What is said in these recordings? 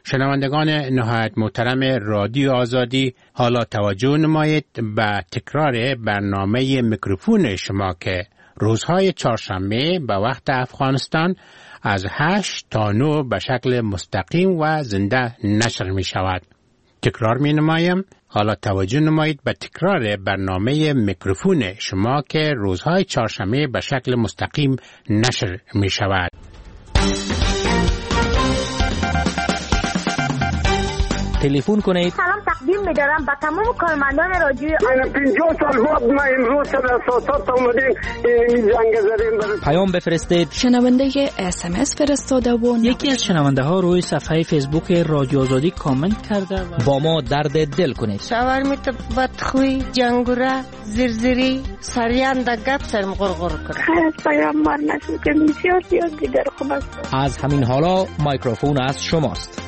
شنوندگان نهایت محترم رادیو آزادی، حالا توجه نمایید به تکرار برنامه میکروفون شما که روزهای چهارشنبه به وقت افغانستان از 8 تا 9 به شکل مستقیم و زنده نشر می شود. تکرار می نمایم، حالا توجه نمایید به تکرار برنامه میکروفون شما که روزهای چهارشنبه به شکل مستقیم نشر می شود. تلفن کنید. سلام تقدیم می‌دارم به تمام کارمندان رادیو. من 50 سال بعد ما امروز در اساسات اومدیم این زنگ زدیم. پیام بفرستید. شنونده SMS فرستاده و یکی از شنونده ها روی صفحه فیسبوک رادیو آزادی کامنت کرده با ما درد دل کنید. شاورمیت بدخوی، جنگوره، زرزری، سریان در گپ سرم غرغر کنه. خیر از پیام مار نشد که بسیار دیگر خوب است. از همین حالا مایکروفون از شماست.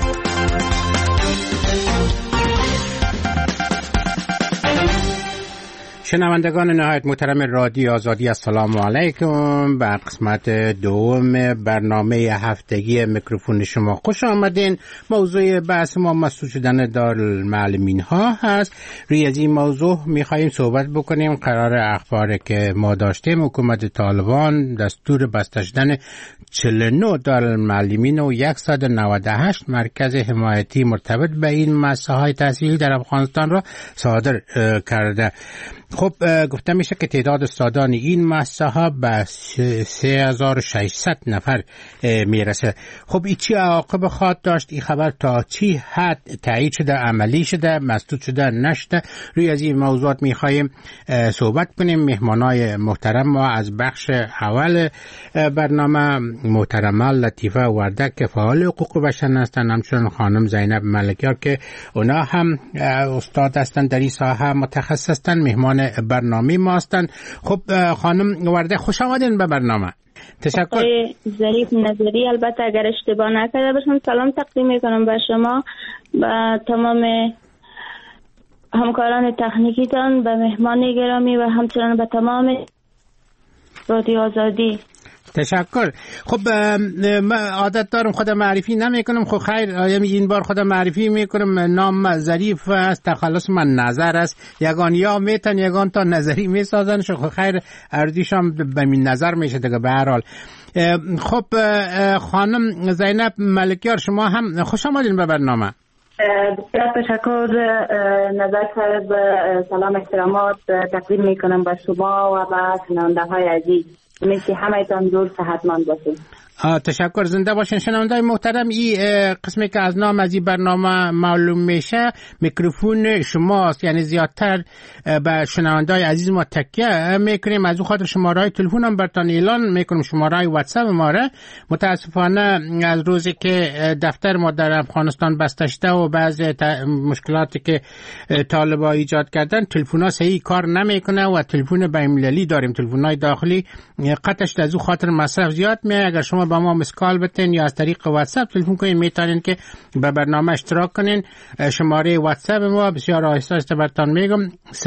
شنوندگان نهایت محترم رادیو آزادی، السلام علیکم. به قسمت دوم برنامه هفتگی میکروفون شما خوش آمدین. موضوع بحث ما مسئول شدن دارالمعلمین ها هست. روی از این موضوع میخواییم صحبت بکنیم. قرار اخباری که ما داشتیم، حکومت طالبان دستور بسته شدن 49 دارالمعلمین و 198 مرکز حمایتی مرتبط به این مؤسسه‌های تحصیلی در افغانستان را صادر کرده. خب گفته میشه که تعداد استادان این مؤسسه‌ها به 3600 نفر میرسه. خب این چی عواقب خواهد داشت؟ این خبر تا چی حد تایید شده، عملی شده، مسدود شده، نشده؟ روی از این موضوعات میخوایم صحبت کنیم. مهمانای محترم ما از بخش اول برنامه محترمه لطیفه وردک که فعال حقوق بشر هستند، همچنین خانم زینب ملکیار که اونا هم استاد هستند در این ساحه، متخصص هستند، مهمان برنامه ما هستند. خب خانم وردک خوش آمدین به برنامه. تشکر. ظریف نظری، البته اگر اشتباه نکرده باشم سلام تقدیم میکنم به شما، به تمام همکاران تکنیکیتان، به مهمان گرامی و همچنین به تمام رادیو آزادی. تشکر. خب من عادت دارم خودم معرفی نمیکنم. خب خیر این بار خودم معرفی میکنم. نام ظریف است، تخلص من نظر است. یگان یا میتن یگان تا نظری میسازن. خب خیر اردیشم به من نظر میشه دیگه. به هر حال خب خانم زینب ملکیار، شما هم خوش آمدین به برنامه. بسیار تشکر نظر صاحب. سلام احترامات تقدیم میکنم به شما و به شنونده های عزیز. مثل همه تان دور صحتمند باشین. تشکر، زنده باشین. شنونده‌های محترم، این قسمی که از نام از این برنامه معلوم میشه میکروفون شماست، یعنی زیادتر به شنونده‌های عزیز ما تکیه میکنیم. از اون خاطر شماره‌های تلفن هم براتون اعلان میکنیم، شماره‌های واتساپ ما را. متاسفانه از روزی که دفتر ما در افغانستان بسته شده و بعضی مشکلاتی که طالبا ایجاد کردن، تلفن‌ها صحیح کار نمیکنه و تلفن بین‌المللی داریم، تلفن‌های داخلی قطعش از اون خاطر مصرف زیاد میاد. اگر شما با ما مسکال بتین یا از طریق واتساپ تلفن کنین، میتونین که به برنامه اشتراک کنین. شماره واتساپ ما بسیار آهسته آهسته براتون میگم: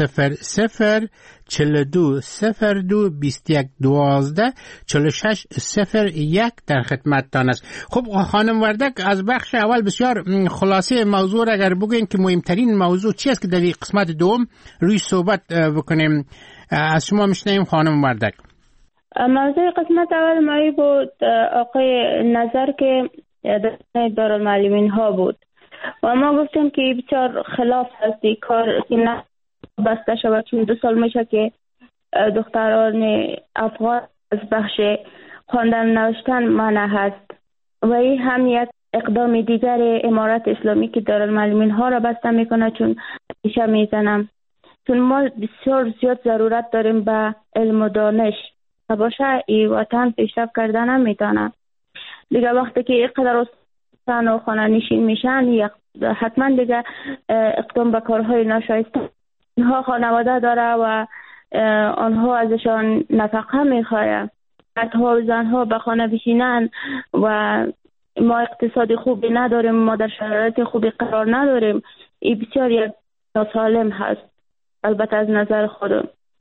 0042 02 21 12 46 01 در خدمتتان است. خب خانم وردک، از بخش اول بسیار خلاصه موضوع را اگر بگین که مهمترین موضوع چی است که در قسمت دوم روی صحبت بکنیم، از شما میشنویم خانم وردک. موضوع قسمت اول مایی بود آقای نظر که دارالمعلمین ها بود و ما گفتیم که بسیار خلاف هست این کار که نه بسته شود، چون 2 سال میشه که دختران افغان از بخش خواندن نوشتن منع هست و این هم یک اقدام دیگر امارت اسلامی که دارالمعلمین ها را بسته میکنه. چون پیشه میزنم، چون ما بسیار زیاد ضرورت داریم به علم و دانش باشه، ای وطن پیشرفت کردن هم میتونه دیگه. وقتی که اینقدر استان و خانه نشین میشن، حتما دیگه اقدام به کارهای ناشایسته. اینها خانواده داره و آنها ازشان نفقه میخواه، مردها و زنها به خانه بشینن و ما اقتصادی خوبی نداریم، ما در شرایط خوبی قرار نداریم. این بسیار یک ناسالم هست البته از نظر خودم.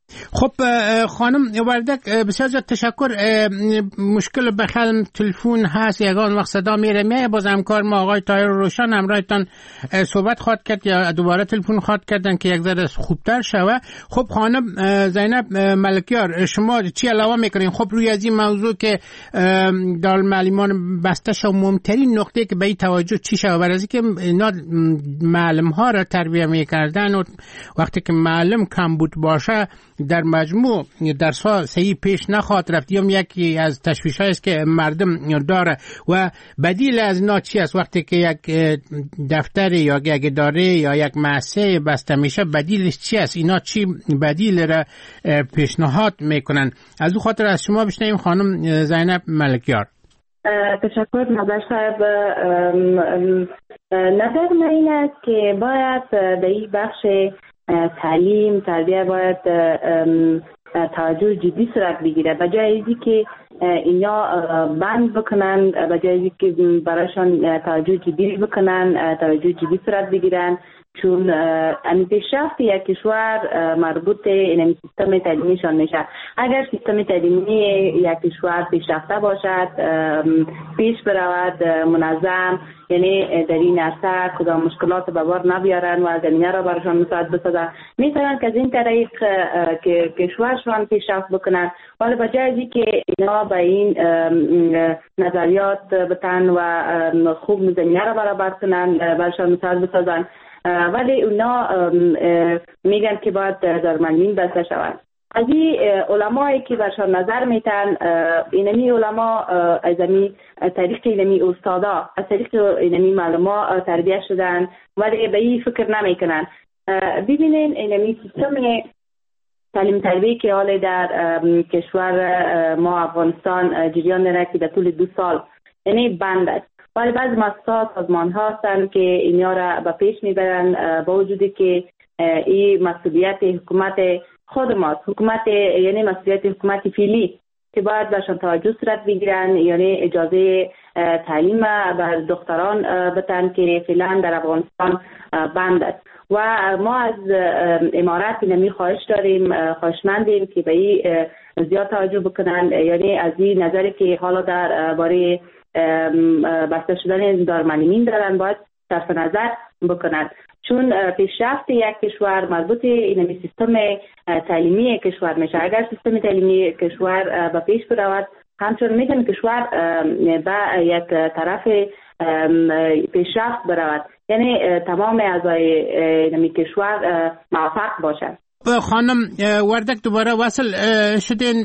خب خانم وردک بسیار زیاد تشکر. مشکل بخل تلفن هست، یگان وقت صدا میره میای. باز همکار ما آقای طاهر روشن همراهتان صحبت خواهد کرد یا دوباره تلفن خواهد کردن که یک ذره خوبتر شوه. خب خانم زینب ملکیار شما چی علاوه میکنین؟ خب روی از این موضوع که دارالمعلمان بسته شو، مهمترین نقطه که به این توجه چی شوه؟ برای که اینا معلم ها را تربیه میکردن و وقتی که معلم کم بود باشه در مجموع درس ها صحیح پیش نخواهد رفت. یکی از تشویش هایی است که مردم داره و بدیل از اینا چی است؟ وقتی که یک دفتر یا یک اداره یا یک مؤسسه بسته میشه بدیلش چی است؟ اینا چی بدیل را پیشنهاد میکنن؟ از او خاطر از شما بشنویم خانم زینب ملکیار. تشکر نظر صاحب. نظر من این است که باید در این بخش تعلیم تربیه باید توجه جدی صورت بگیره، به جای اینکه که اینا بند بکنن، به جای اینکه که برایشان توجه جدی بکنن، توجه جدی صورت بگیرن، چون این پیشرفت یک کشور مربوط این سیستم تعلیمیشان میشه. اگر سیستم تعلیمی یک کشور پیشرفته باشد، پیش برود، منظم، یعنی در این عرصه کدام مشکلات به بار نبیارن و زمینه را برایشان مساعد بسازن، میتونن که از این طریق که کشورشان پیشرفت بکنن. ولی به جای از اینکه اینا به این نظریات بتن و خوب زمینه را برابر کنن، برایشان مساعد بسازن، ولی اونا میگن که باید دارالمعلمین بسته شوند. از این علمایی که برشان نظر میتن، اینمی علما از این طریق اینمی استادا، از طریق اینمی معلما تربیه شدن، ولی به این فکر نمیکنن. ببینین اینمی سیستم تعلیم تربیه که حال در کشور ما افغانستان جریان داره که در طول 2 سال یعنی بند است، ولی بعضی مؤسسات سازمان ها هستند که اینا را به پیش میبرن، با وجودی که این مسئولیت حکومت خود ماست، حکومت یعنی مسئولیت حکومت فعلی که باید برشان توجه صورت بگیرن، یعنی اجازه تعلیم بر دختران بتن که فعلا در افغانستان بند است. و ما از امارات نمی خواهش داریم، خواهشمندیم که به این زیاد توجه بکنن، یعنی از این نظری که حالا در باره بسته شدن دارالمعلمین دارن باید صرف نظر بکنن، چون پیشرفت یک کشور مربوط این سیستم تعلیمی کشور میشه. اگر سیستم تعلیمی کشور به پیش برود، همچون میتونه کشور به یک طرف پیشرفت برود، یعنی تمام اعضای کشور موفق باشند. خانم وردک دوباره وصل شدین.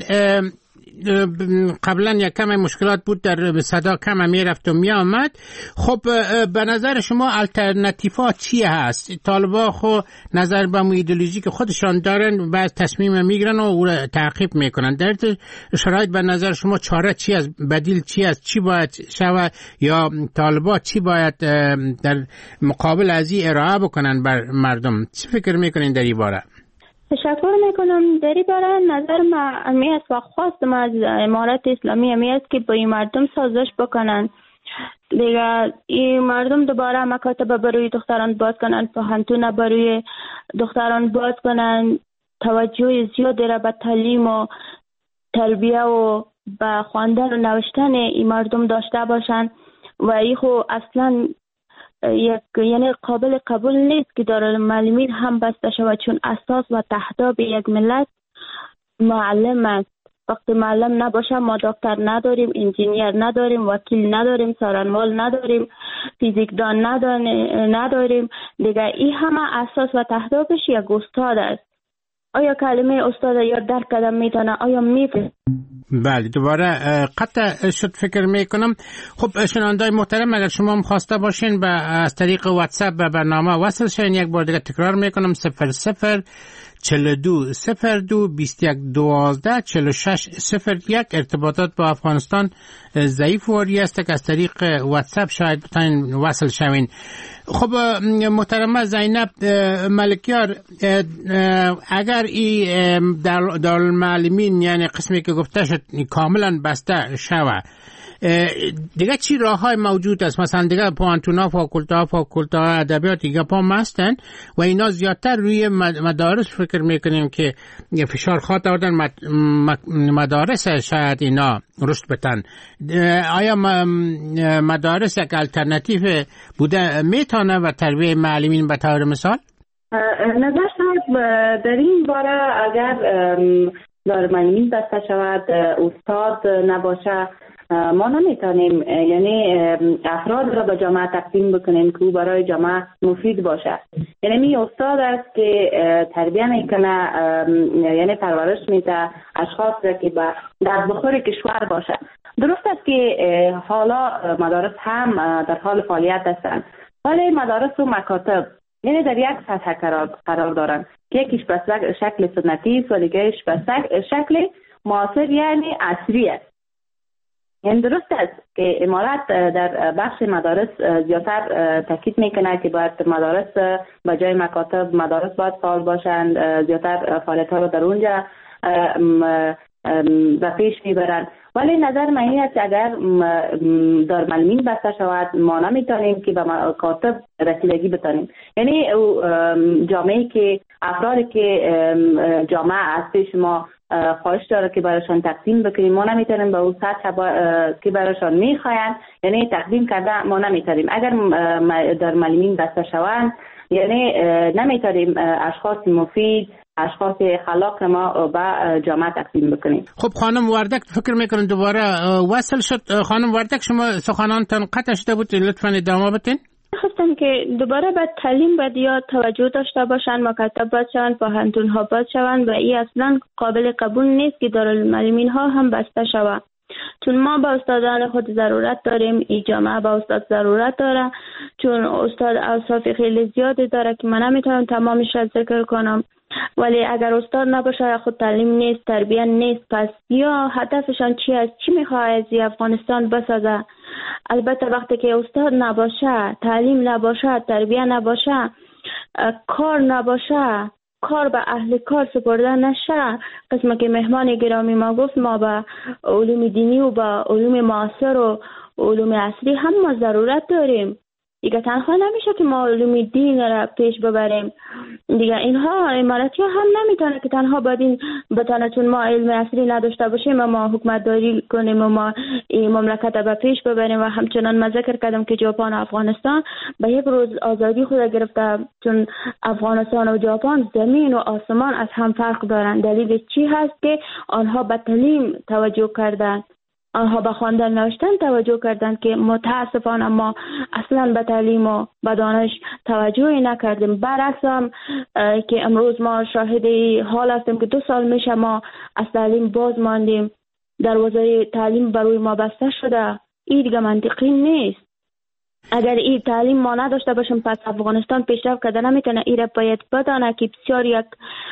قبلا یک کم مشکلات بود، در صدا کم میرفت و می آمد. خب به نظر شما الटरनेटिवा چی هست؟ طالبا خو نظر به ایدئولوژی که خودشان دارن بعد تصمیم میگیرن و او را تعقیب میکنن. در شرایط به نظر شما چاره چی است؟ بدیل چی است؟ چی باید شود؟ یا طالبا چی باید در مقابل از این ارائه بکنن بر مردم؟ چی فکر میکنین در این باره؟ تشکر میکنم. در این باره نظر ما امی است و خواستم از امارت اسلامی امی است که با این مردم سازش بکنن دیگه. این مردم دوباره مکاتب برای دختران باز کنن، پوهنتون برای دختران باز کنن، توجه زیادی را به تعلیم و تربیه و به خواندن و نوشتن این مردم داشته باشن. و این خو اصلا یعنی قابل قبول نیست که دارالمعلمین هم بسته شود، چون اساس و تهداب یک ملت معلم است. وقتی معلم نباشه ما دکتر نداریم، انجینیر نداریم، وکیل نداریم، سارنوال نداریم، فیزیکدان نداریم دیگه. این همه اساس و تهدابش یک استاد است. آیا کلمه استاد یاد درک کردن میتونه؟ آیا میفهمه؟ بله دوباره قطع شد فکر میکنم. خب شنوندای محترم، اگر شما خواسته باشین به از طریق واتساپ به برنامه وصل شین، یک بار دیگه تکرار میکنم 00 42 02 21 12 46 01. ارتباطات با افغانستان ضعیف واری است که از طریق واتساپ شاید بتونین وصل شوین. خب محترمه زینب ملکیار، اگر این دارالمعلمین یعنی قسمی که گفته شد کاملا بسته شوه، دیگه چی راههای موجود است؟ مثلا دیگه پوانتونا، فاکولته ادبیات دیگه پا مستن و اینا زیادتر روی مدارس فکر میکنیم که فشار خواهد آوردن مدارس شاید اینا رشد بتن. آیا مدارس یک الٹرناتیو بوده میتونه و تربیه معلمین به طور مثال؟ نظر شد در این باره اگر دارالمعلمین بسته شود، استاد نباشه، ما نمیتونیم یعنی افراد را به جامعه تقدیم بکنیم که او برای جامعه مفید باشه. یعنی می استاد است که تربیه میکنه، یعنی پرورش میده اشخاص را که به در بخور کشور باشه. درست است که حالا مدارس هم در حال فعالیت هستند، ولی مدارس و مکاتب یعنی در یک سطح قرار دارند که یکیش به شکل سنتی است و دیگهش به شکل معاصر یعنی عصری است. یعنی درست است که امارت در بخش مدارس زیادتر تاکید میکنه که باید مدارس به جای مکاتب مدارس باید فعال باشند، زیادتر فعالیت ها رو در اونجا به پیش میبرند. ولی نظر من این است اگر دارالمعلمین بسته شود ما نمیتونیم که به مکاتب رسیدگی بتانیم. یعنی جامعه که افرادی که جامعه از پیش ما خواهش داره که برایشان تقدیم بکنیم، ما نمیتونیم به اون سطح که برایشان میخواین یعنی تقدیم کرده ما نمیتونیم. اگر دارالمعلمین بسته شوند یعنی نمیتونیم اشخاص مفید، اشخاص خلاق ما به جامعه تقدیم بکنیم. خب خانم وردک فکر میکنم دوباره وصل شد. خانم وردک شما سخنانتان قطع شده بود، لطفاً ادامه بدین. خواستم که دوباره به تعلیم باید یا توجه داشته باشن، مکاتب باید شوند، پوهنتون ها باید شوند و این اصلا قابل قبول نیست که دارالمعلمین ها هم بسته شوند. چون ما با استادان خود ضرورت داریم، این جامعه با استاد ضرورت داره، چون استاد اوصاف خیلی زیادی داره که من نمیتونم تمامش را ذکر کنم. ولی اگر استاد نباشه خود تعلیم نیست، تربیت نیست. پس یا هدفشان چی است؟ چی میخواه از افغانستان بسازه؟ البته وقتی که استاد نباشه، تعلیم نباشه، تربیت نباشه، کار نباشه، کار به اهل کار سپرده نشه، قسمه که مهمان گرامی ما گفت ما به علوم دینی و به علوم معاصر و علوم عصری هم ما ضرورت داریم. دیگه تنها نمیشه که ما علوم دین را پیش ببریم. دیگه اینها اماراتی ها هم نمیتونه که تنها بدین بتانه، چون ما علم عصری نداشته باشیم و ما حکومت داری کنیم و ما این مملکت را به پیش ببریم. و همچنان من ذکر کردم که ژاپن و افغانستان به یک روز آزادی خود گرفته، چون افغانستان و ژاپن زمین و آسمان از هم فرق دارن. دلیل چی هست؟ که آنها به تعلیم توجه کردن، آنها به خواندن نوشتن توجه کردند که متاسفانه ما اصلا به تعلیم و به دانش توجهی نکردیم. برعکس هم که امروز ما شاهد حال هستیم که 2 سال میشه ما از تعلیم باز ماندیم، دروازه تعلیم بروی ما بسته شده. این دیگه منطقی نیست. اگر این تعلیم ما نداشته باشیم پس افغانستان پیشرفت کرده نمیتونه. این را باید بدانه که بسیار یک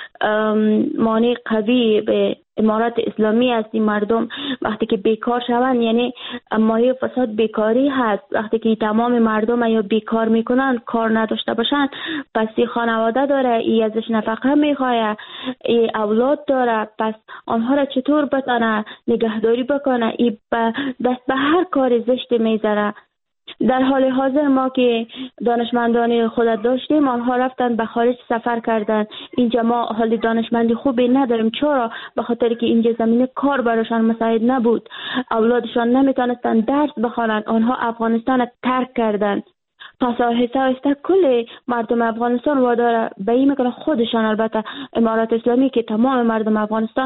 مانع قوی به امارات اسلامی است. این مردم وقتی که بیکار شوند یعنی مایه فساد بیکاری هست. وقتی که تمام مردم یا بیکار میکنن، کار نداشته باشن، پس این خانواده داره، این ازش نفقه میخواه، این اولاد داره، پس آنها را چطور بتانه نگهداری بکنه؟ این دست به هر کار زشت میذاره. در حال حاضر ما که دانشمندان خود داشتیم، آنها رفتن به خارج سفر کردن. اینجا ما حال دانشمندی خوبی نداریم. چرا؟ به خاطر که اینجا زمینه کار براشان مساعد نبود. اولادشان نمیتونستن درس بخوانند. آنها افغانستان ترک کردن. پس آهسته کل مردم افغانستان واداره به این میکنه خودشان، البته امارات اسلامی، که تمام مردم افغانستان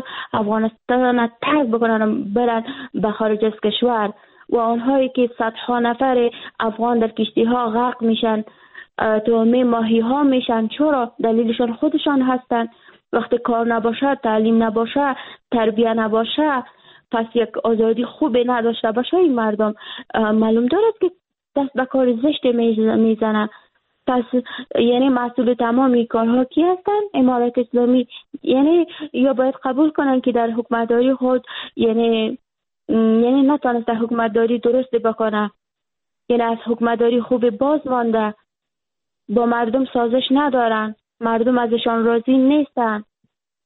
ترک بکنن برن به خارج از کشور. و آنهایی که صدها نفر افغان در کشتی ها غرق میشن، تومه ماهی ها میشن. چرا؟ دلیلشان خودشان هستن. وقتی کار نباشه، تعلیم نباشه، تربیت نباشه، پس یک آزادی خوبی نداشته باشه این مردم، معلوم دارد که دست به کار زشت میزنن. پس یعنی مسئول تمامی کارها کی هستن؟ امارات اسلامی. یعنی یا باید قبول کنن که در حکومتداری خود یعنی نتونسته حکومتداری درست بکنه، یعنی از حکومتداری خوب باز مانده، با مردم سازش ندارن، مردم ازشان راضی نیستن.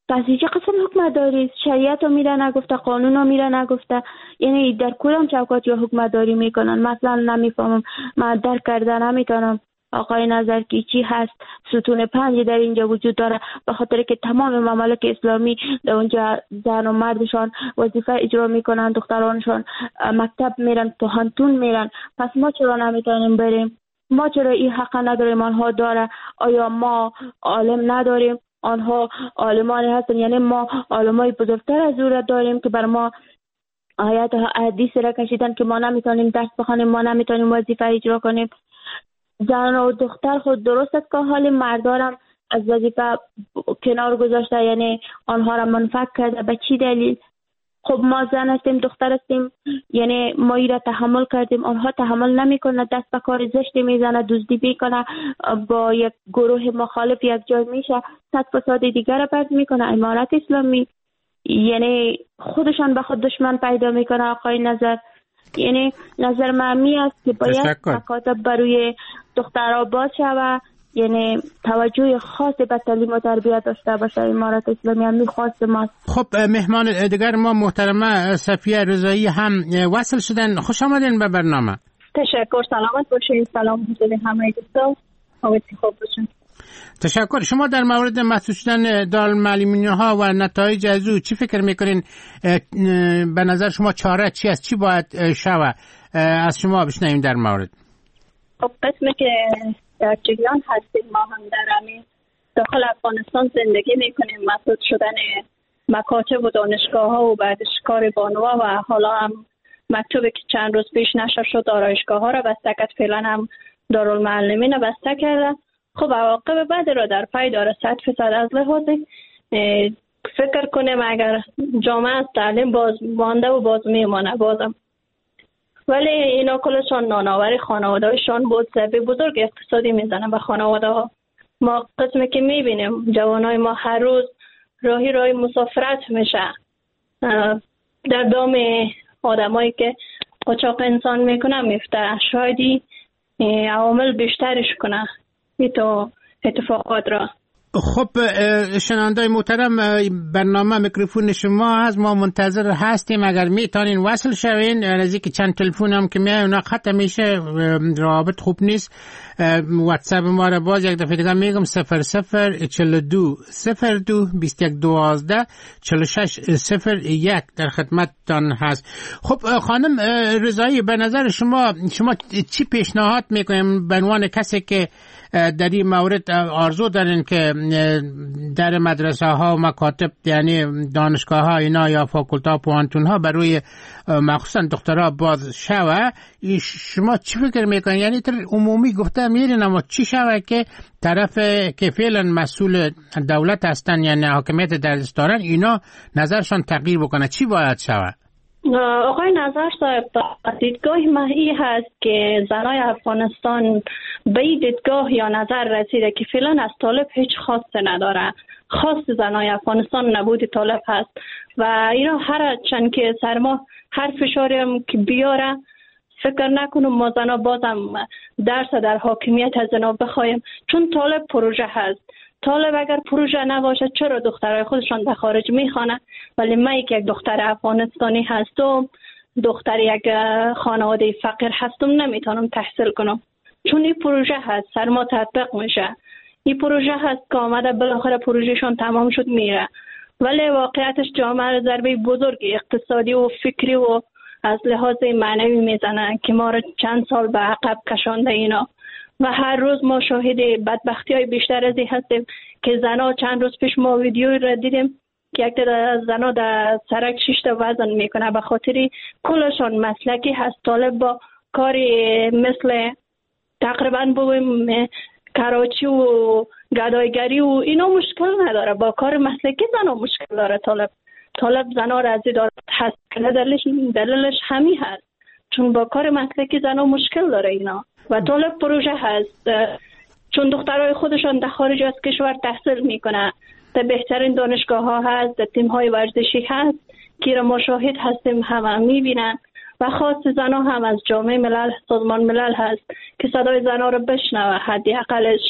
پس هیچ قسم حکمداری شریعت رو میره نگفته، قانون رو میره نگفته. یعنی در کدام چوکات یا حکمداری میکنن؟ مثلا نمیفهمم، من درک کرده نمیتونم آقای نظر که چی هست ستون 5 در اینجا وجود داره، به خاطر که تمام ممالک اسلامی در اونجا زن و مردشان وظیفه اجرا میکنن، دخترانشان مکتب میرن، پوهنتون میرن. پس ما چرا نمیتونیم بریم؟ ما چرا این حق نداریم؟ آنها داره. آیا ما عالم نداریم؟ آنها عالمانی هستن. یعنی ما عالمای بزرگتر از او داریم که بر ما آیات حدیث را کشیدن که ما نمیتونیم درس بخونیم، ما نمیتونیم وظیفه اجرا کنیم. زن و دختر خود درست است که حال مردارم از وظیفه کنار گذاشته، یعنی آنها را منفعت کرده. به چی دلیل؟ خب ما زن هستیم، دختر هستیم، یعنی ما ای را تحمل کردیم، آنها تحمل نمیکنه، دست به کار زشتی میزنه، دزدی میکنه، با یک گروه مخالف یک جای میشه، صد فساد دیگر را پرد میکنه. امارت اسلامی یعنی خودشان به خود دشمن پیدا میکنه. آقای نظر، یعنی نظر معمی است که باید مکاتب بروی دخترها باز شود، یعنی توجه خاص به تعلیم و تربیت داشته باشه. امارت اسلامی هم میخواست ماست. خب مهمان دیگر ما محترمه صفیه رضایی هم وصل شدن. خوش آمدین به برنامه. تشکر، سلامت باشین. سلام حضور همه دوستان، امیدوارم خوب باشین. تشکر. شما در مورد محدود شدن دارالمعلمین‌ها و نتایج از او چی فکر میکنین؟ به نظر شما چاره چی است؟ چی باید شود؟ از شما بشنویم در مورد. خب قسمی که در جریان هستیم، ما هم در همین داخل افغانستان زندگی میکنیم. محدود شدن مکاتب و دانشگاه ها و بعدش کار بانوا و حالا هم مکتوبی که چند روز پیش نشر شد آرایشگاه ها را بسته کرد، فعلا هم دارالمعلمین را بسته کرده. خب عواقب بعد را در پی داره. 100% از لحاظ فکر کنیم اگر جامعه از تعلیم باز مانده و باز میمانه بازم، ولی اینا کلشان نانآوری خانواده‌شان بود، ضربه بزرگ اقتصادی میزنه به خانواده ها. ما قسمی که میبینیم جوانای ما هر روز راهی مسافرت میشه در دام آدمایی که قاچاق انسان میکنه میفته. شایدی عوامل بیشترش کنه این تو اتفاقات را. خب شنوندای محترم، برنامه میکروفون شما هست، ما منتظر هستیم. اگر میتونین وصل شوین، نزدیک چند تلفن هم که میای اونا خط میشه، رابط خوب نیست. واتساپ ما را باز یک دفعه دیگه میگم 0042 02 21 12 46 01 در خدمتتان هست. خب خانم رضایی، به نظر شما چی پیشنهاد میکنیم به عنوان کسی که در این مورد آرزو دارین که در مدرسه ها و مکاتب، یعنی دانشگاه ها اینا یا فاکولته ها پوهنتون ها برای مخصوصا دخترها باز شوه، شما چی فکر میکنین؟ یعنی تر عمومی گفته میرین، اما چی شوه که طرف که فعلا مسئول دولت هستن یعنی حاکمیت در دست دارن اینا نظرشان تغییر بکنه؟ چی باید شوه؟ آقای نظر صاحب، دیدگاه ماهی هست که زنای افغانستان به این دیدگاه یا نظر رسیده که فعلا از طالب هیچ خواسته نداره. خواست زنای افغانستان نبود طالب هست و اینا هر چند که سر ما هر فشاری هم که بیاره فکر نکنم ما زنا بازم درس در حاکمیت از زنا بخوایم، چون طالب پروژه هست. طالب اگر پروژه نباشه چرا دخترای خودشان در خارج میخوانه؟ ولی من که یک دختر افغانستانی هستم، دختر یک خانواده فقیر هستم، نمیتونم تحصیل کنم، چون این پروژه هست سر ما تطبیق میشه. این پروژه هست که آمده بالاخره پروژهشون تمام شد میره، ولی واقعیتش جامعه را ضربه بزرگ اقتصادی و فکری و از لحاظ معنوی میزنن که ما را چند سال به عقب کشانده اینا. و هر روز ما شاهد بدبختی های بیشتر از این هستیم که زنها، چند روز پیش ما ویدیوی را دیدیم که یک در زنها در سرک 6 تا وزن میکنه، به خاطر کلشان مسلکی هست. طالب با کاری مثل تقریبا بگویم کراچی و گدایگری و اینا مشکل نداره، با کار مسلکی زنها مشکل داره. طالب زنها را از این دارد هست که دلیلش همین هست، چون با کار مسلکی زنها مشکل داره اینا. و طالب پروژه هست، چون دخترای خودشان در خارج از کشور تحصیل میکنه، در بهترین دانشگاه ها هست، در تیم های ورزشی هست که را مشاهد هستیم، همه میبینن. و خاص زنها هم از جامعه ملل، سازمان ملل هست که صدای زنها را بشنوه، حدی اقلش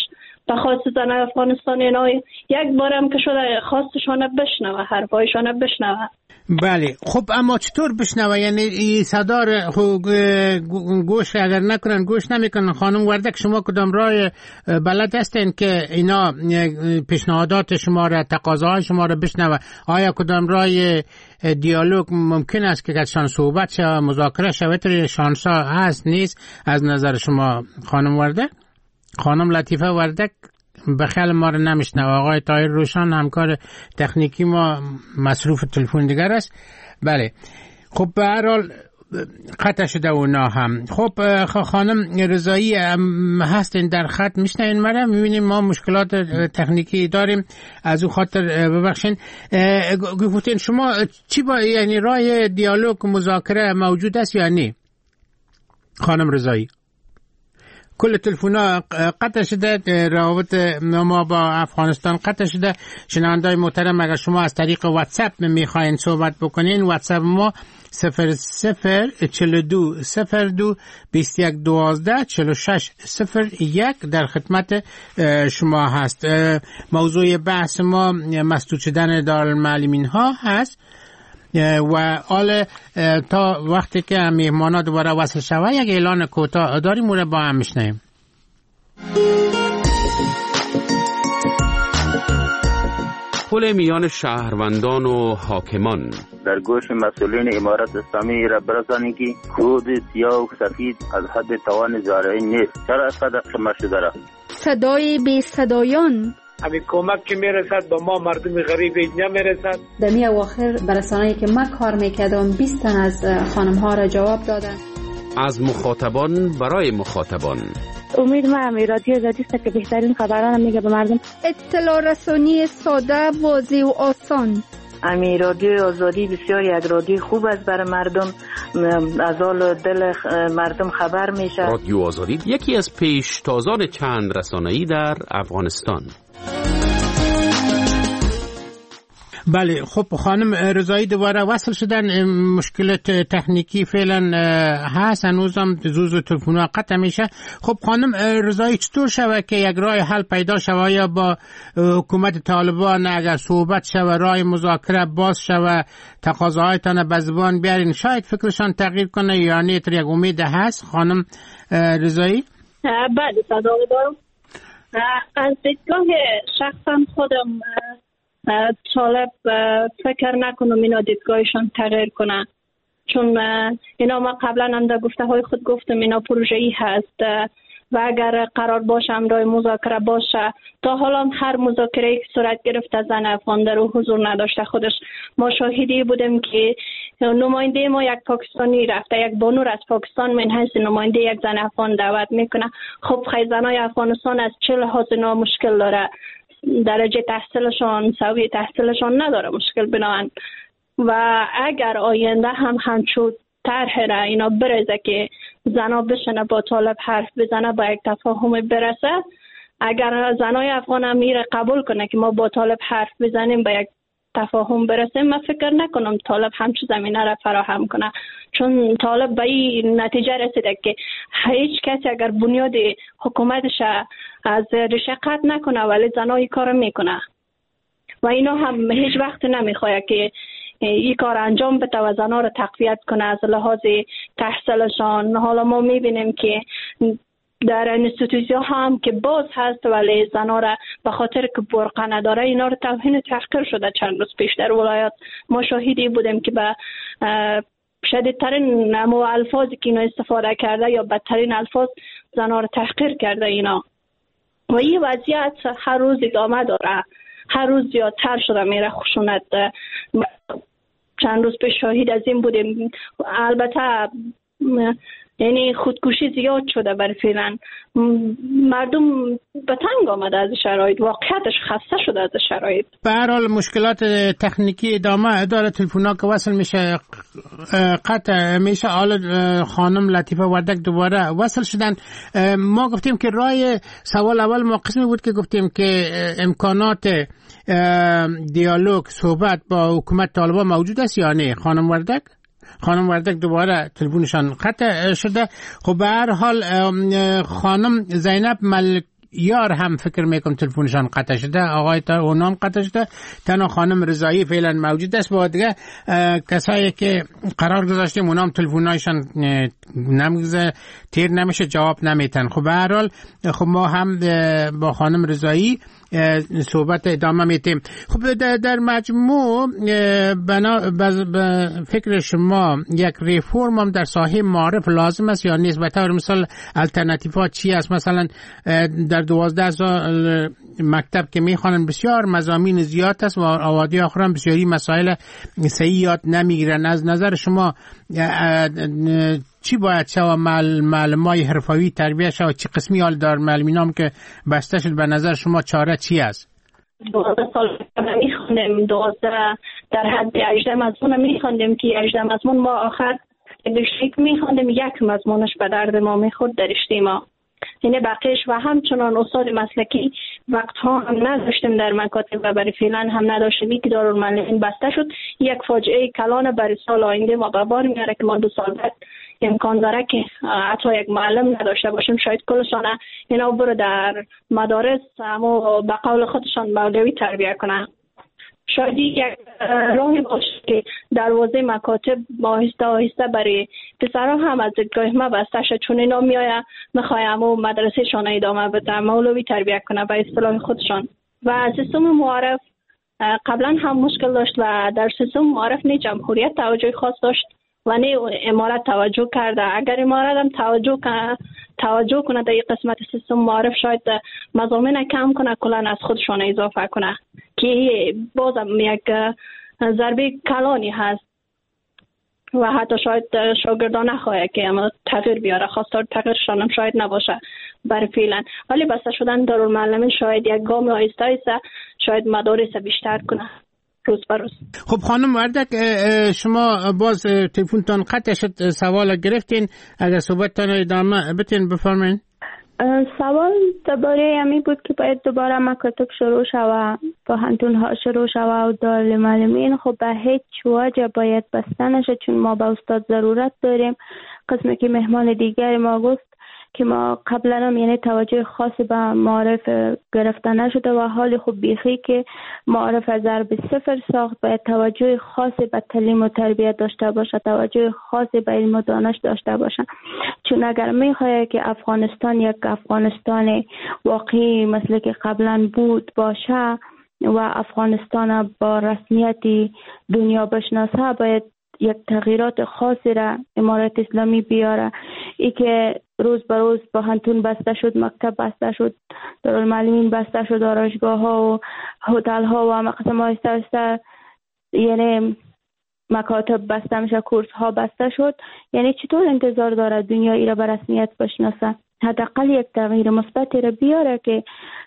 به خواست زنای افغانستان اینا یک بارم که شده خواستشانه بشنوه، حرفایشانه بشنوه. بله خب اما چطور بشنوه؟ یعنی صدا گوش اگر نکنن گوش نمیکنن. خانم وردک شما کدام راه بلد هستین که اینا پیشنهادات شما را، تقاضاهای شما را بشنوه؟ آیا کدام راه دیالوگ ممکن است که کسان صحبت شود، مذاکره شود؟ شانسا هست نیست از نظر شما خانم وردک؟ خانم لطیفه وردک بخیال ما رو نمیشنوه. آقای طاهر روشن همکار تکنیکی ما مصروف تلفن دیگر است. بله خب به هر حال قطع شده اونا هم. خب خانم رضایی هستین در خط، میشنوین مرا؟ میبینیم ما مشکلات تکنیکی داریم، از او خاطر ببخشین. گفتین شما چی یعنی راه دیالوگ مذاکره موجود است یا نه خانم رضایی؟ کل تلفونا قطع شده، روابط ما با افغانستان قطع شده. شنوندای محترم اگر شما از طریق واتساپ میخواین صحبت بکنین، واتساپ ما 0042 02 21 12 46 01 در خدمت شما هست. موضوع بحث ما مسدود شدن دارالمعلمین ها هست و حال تا وقتی که مهمانا دوباره وصل شوه یک اعلان کوتاه داریم، اون با هم میشنیم. پل میان شهروندان و حاکمان در گوش مسئولین امارت اسلامی را برسانید که کود سیاه و سفید از حد توان زارعین نیست. چرا اینقدر خمار شده را؟ صدای بی صدایان، همین کمک که میرسد با ما مردم غریب اینجا میرسد. دمی اواخر برسانه‌ای که من کار میکردم 20 تن از خانم ها را جواب دادن. از مخاطبان برای مخاطبان. امید ما هم رادیو آزادی است که بهترین خبران میگه به مردم. اطلاع رسانی ساده، واضح و آسان. امی رادیو آزادی بسیار یک رادیو خوب است برای مردم، از حال دل مردم خبر میشه. رادیو آزادی یکی از پیشتازان چند رسانه‌ای در افغانستان. بله خب خانم رضایی دوباره وصل شدن. مشکلات تکنیکی فعلا هست، هنوزم زوز تلفن قطع میشه. خب خانم رضایی چطور شود که یک راه حل پیدا شود؟ یا با حکومت طالبان اگر صحبت شود، راه مذاکره باز شود، تقاضاهایتان به زبان بیارین، شاید فکرشان تغییر کنه؟ یعنی یک امید هست خانم رضایی؟ بله صدا دارم. از دیدگاه شخصا خودم طالب فکر نکنم اینا دیدگاهشان تغییر کنه، چون اینا ما قبلا هم در گفته های خود گفتم اینا پروژه‌ای هست و اگر قرار باشه امرای مذاکره باشه، تا حالا هر مذاکره‌ای که صورت گرفته زن افغان در حضور نداشته خودش. ما شاهدی بودیم که نماینده ما یک پاکستانی رفته، یک بانو از پاکستان من حیث نماینده یک زن افغان دعوت میکنه. خب خیلی زنای افغانستان از چه لحاظ اینا مشکل داره؟ درجه تحصیلشان، سویه تحصیلشان نداره مشکل بناهن. و اگر آینده هم همچون طرح را اینا برزه که زنا بشنه با طالب حرف بزنه، با یک تفاهم برسه، اگر زنای افغان هم میره قبول کنه که ما با طالب حرف بزنیم با یک تفاهم برسیم، من فکر نکنم طالب همچون زمینه را فراهم کنه، چون طالب به این نتیجه رسیده که هیچ کسی اگر بنیاد حکومتش از ریشه قطع نکنه ولی زنای کار میکنه و اینا هم هیچ وقت نمیخواد که این کار انجام بده و زنها را تقویت کنه از لحاظ تحصیلشان. حالا ما میبینیم که در انستیتوسیون هم که باز هست ولی زنها را به خاطر که برقه نداره اینا را توهین تحقیر شده. چند روز پیش در ولایات ما شاهدی بودیم که به شدیدترین الفاظی که اینا استفاده کرده یا بدترین الفاظ زنها را تحقیر کرده اینا. و این وضعیت هر روز ادامه داره، هر روز زیادتر شده میره خشونت. چند روز پیش شاهد از این بودیم. البته یعنی خودکشی زیاد شده برای فعلا مردم به تنگ آمده از شرایط، واقعیتش خسته شده از شرایط. به هر حال مشکلات تکنیکی ادامه داره، تلفن‌ها که وصل میشه قطع میشه. حالا خانم لطیفه وردک دوباره وصل شدن. ما گفتیم که راه سوال اول ما قسمی بود که گفتیم که امکانات دیالوگ صحبت با حکومت طالبان موجود است یا نه. خانم وردک دوباره تلفنشان قطع شده. خب به هر حال خانم زینب یار هم فکر میکنم تلفنشان قطع شده، آقای تا اونام قطع شده. تنها خانم رضایی فعلا موجود است. با دیگه کسایی که قرار گذاشتیم اونام تلفنایشان نمیگذاره، تیر نمیشه، جواب نمیتن. خب به هر حال خب ما هم با خانم رضایی صحبت ادامه میتیم. خب در مجموع فکر شما یک ریفورم هم در ساحه معارف لازم است یا نیست؟ به طور مثال الटरनेटिवات چی است؟ مثلا در 12 سال مکتب که میخوانن بسیار مضامین زیاد است و آوادی آخر هم بسیاری مسائل صحیح یاد نمیگیرن. از نظر شما چی باید شود؟ معلمای حرفه‌ای تربیت شود چی قسمی حال دار معلمینام که بسته شد؟ به نظر شما چاره چی است؟ 12 سال میخوندیم، 12 در حد 18 مضمون میخوندیم که 18 مضمون ما آخر دشتیک میخوندیم، یک مضمونش به درد ما میخورد در اجتماع، یعنی بقیش و همچنان استاد مسلکی وقت ها هم نداشتیم در مکاتب و برای فعلا هم نداشتیم که دارالمعلمین بسته شد. یک فاجعه کلان برای سال آینده ما به بار میاره که ما 2 سال بعد امکان داره که حتی یک معلم نداشته باشیم، شاید کلشان اینا برو در مدارس اما به قول خودشان مولوی تربیت کنن. شاید یک راهی باشه که دروازه مکاتب آهسته آهسته برای پسرها هم از دیدگاه ما بسته شد، چون اینا میآیه میخوایم و مدرسه شان ادامه بده، مولوی تربیت کنه به اصطلاح خودشان. و سیستم معارف قبلا هم مشکل داشت و در سیستم معارف نه جمهوریت توجه خاص داشت و نه امارت توجه کرده. اگر امارت هم توجه کنه در این قسمت سیستم معارف شاید مضامین کم کنه، کلان از خودشان اضافه کنه که بازم یک ضربه کلانی هست و حتی شاید شاگردان نخواهد که اما تغییر بیاره، خواستار تغییرشان هم شاید نباشه برای فعلا، ولی بسته شدن دارالمعلمین شاید یک گام آهسته آهسته شاید مدارس بیشتر کنه روز به روز. خب خانم وردک، شما باز تلفنتان قطع شد، سوال گرفتین، اگر صحبتتان ادامه بتین بفرمایید. سوال درباره همی بود که باید دوباره مکاتب شروع شود، پوهنتون ها شروع شود و دارالمعلمین خب به هیچ وجه باید بسته نشه، چون ما به استاد ضرورت داریم. قسمی که مهمان دیگر ما گفت که ما قبلا هم یعنی توجه خاصی به معارف گرفته نشده و حال خوب بیخی که معارف از ضرب 0 ساخت، باید توجه خاصی به تعلیم و تربیت داشته باشه، توجه خاصی به علم و دانش داشته باشه. چون اگر میخواد که افغانستان یک افغانستان واقعی مثل که قبلا بود باشه و افغانستان با رسمیت دنیا بشناسه، باید یک تغییرات خاصی را امارت اسلامی بیاره. ای که روز به روز پوهنتون بسته شد، مکتب بسته شد، دارالمعلمین بسته شد، آرایشگاه ها و هتل ها و مقسم آهسته یعنی مکاتب بسته میشه، کورس ها بسته شد. یعنی چطور انتظار داره دنیا ای را به رسمیت بشناسه؟ حداقل یک تغییر مثبتی را بیاره که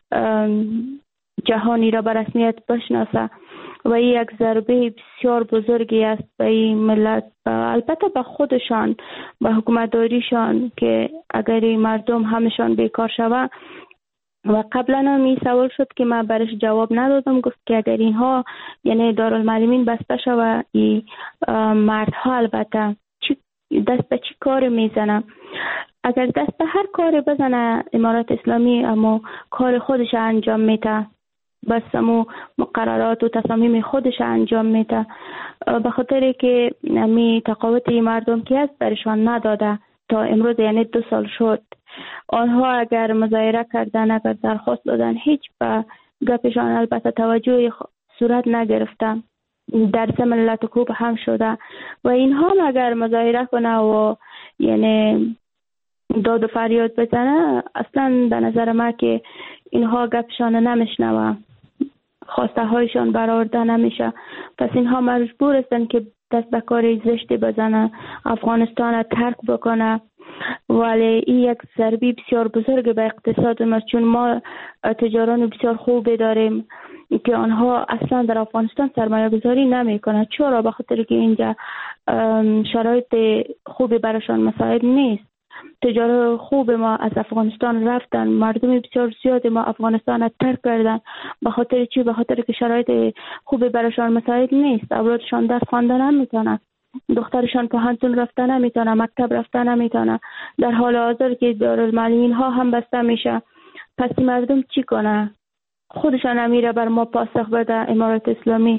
جهانی را به رسمیت بشناسه و این یک ضربه بسیار بزرگی است به این ملت، البته به خودشان، به حکومتداریشان، که اگر مردم همشان بیکار شود. و قبلا هم این سوال شد که من برش جواب ندادم، گفت که اگر اینها یعنی دارالمعلمین بسته شود، این مردها البته دست به چی کار میزنه؟ اگر دست به هر کاری بزنه امارت اسلامی اما کار خودش انجام میده، بس امو مقررات و تصامیم خودش انجام میده، به خاطر که می تقاوت مردم که هست برشان نداده تا امروز، یعنی 2 سال شد. آنها اگر مظاهره کردن، اگر درخواست دادن، هیچ به گپشان البته توجه صورت نگرفته، درس ملت کوب هم شده و اینها هم اگر مظاهره کنه و یعنی داد و فریاد بزنه، اصلا به نظر ما که اینها گپشان نمیشنوه، خواسته هایشان برآورده نمیشه. پس اینها مجبور هستن که دست به کار زشتی بزنه، افغانستان را ترک بکنه. ولی این یک ضربه بسیار بزرگ به اقتصاد ما، چون ما تجاران بسیار خوبی داریم که آنها اصلا در افغانستان سرمایه گذاری نمی کنند. چرا؟ به خاطر که اینجا شرایط خوبی براشان مساعد نیست. تجار خوب ما از افغانستان رفتن، مردم بسیار زیاد ما افغانستان را ترک کردن. به خاطر چی؟ به خاطر که شرایط خوبی براشان مساعد نیست، اولادشان درس خواندن نمیتونن، دخترشان پوهنتون رفتن نمیتونه، مکتب رفتن نمیتونه. در حال حاضر که دارالمعلمین ها هم بسته میشه، پس مردم چی کنه؟ خودشان امیره بر ما پاسخ بده امارت اسلامی.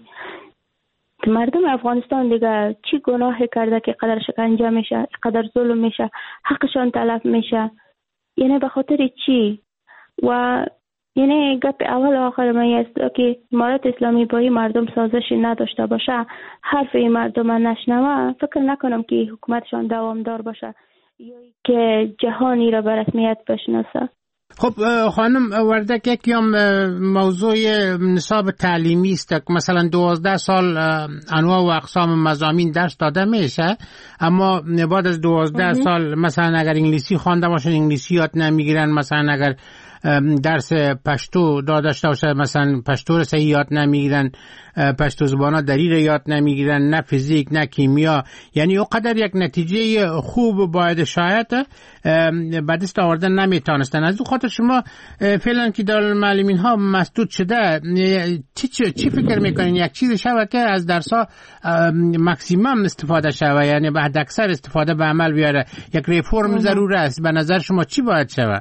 مردم افغانستان دیگه چی گناهی کرده که قدر شکنجه میشه، قدر ظلم میشه، حقشان تلف میشه؟ یعنی به خاطر چی؟ و یعنی گپ اول و آخر ما است که امارت اسلامی با این مردم سازشی نداشته باشه، حرف این مردم نشنوه، فکر نکنم که حکومتشان دوامدار باشه یا که جهانی را به رسمیت بشناسه. خب خانم وردک، یکی هم موضوع نصاب تعلیمی است که مثلا 12 سال انواع و اقسام مضامین درس داده میشه، اما بعد از 12 سال مثلا اگر انگلیسی خوانده باشن انگلیسی یاد نمیگیرن، مثلا اگر درس پشتو داشته باشه مثلا پشتو رو صحیح یاد نمیگیرن، پشتو زبانا دری رو یاد نمیگیرن، نه فیزیک نه کیمیا. یعنی اونقدر یک نتیجه خوب باید شاید به دست آوردن نمیتونستن. از اون خاطر شما فعلا که دارالمعلمین ها مسدود شده، چی فکر میکنین یک چیز شود که از درس‌ها ماکسیمم استفاده شود، یعنی به حد اکثر استفاده به عمل بیاره؟ یک ریفرم ضرور است. به نظر شما چی باید شود؟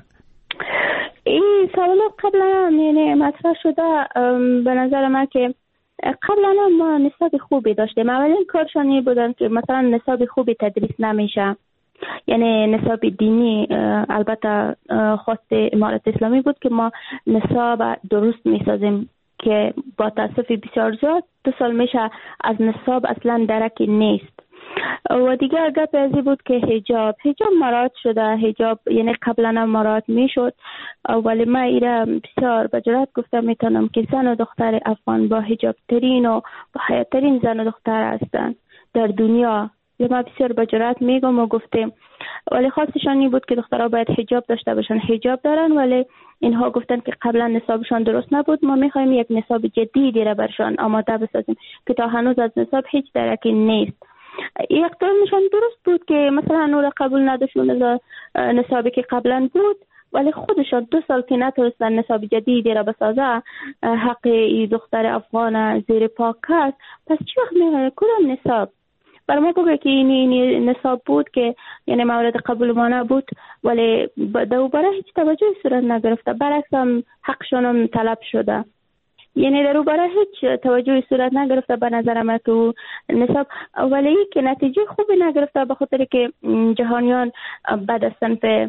این سوالات قبلا یعنی مطرح شده. به نظر من که قبلا ما نصاب خوبی داشتیم. اولین کارشانی بودن که مثلا نصاب خوبی تدریس نمیشه، یعنی نصاب دینی البته خواست امارت اسلامی بود که ما نصاب درست میسازیم که با تاسف بسیار زیاد 2 سال میشه از نصاب اصلا درکی نیست. و دیگر گپ ازی بود که حجاب مراعات شده. حجاب یعنی قبلا مراعات میشد، ولی ما ایره بسیار به جرات گفتم میتونم که زن و دختر افغان با حجاب ترین و با حیات ترین زن و دختر هستند در دنیا. ما بسیار به جرات میگم و گفتیم، ولی خواستشان این بود که دخترها باید حجاب داشته باشن. حجاب دارن ولی اینها گفتن که قبلا نصابشان درست نبود، ما میخوایم یک نصاب جدیدی را برشان آماده بسازیم که تا هنوز از نصاب هیچ درکی نیست. اقدامشان درست بود که مثلا نور قبول نداشتن نصابی که قبلا بود، ولی خودشان 2 سال که نتونستن نصاب جدیدی را بسازه، حق دختر افغان زیر پا کرد. پس چی وقت میگه کدام نصاب؟ برای ما بگه که این نصاب بود که یعنی مورد قبول ما نبود، ولی دوباره هیچ توجه صورت نگرفته، برعکس هم حقشان هم طلب شده. یعنی در دوباره هیچ توجه صورت نگرفته به نظر من تو نصاب، ولی که نتیجه خوبی نگرفته به خاطر که جهانیان بعد از صنف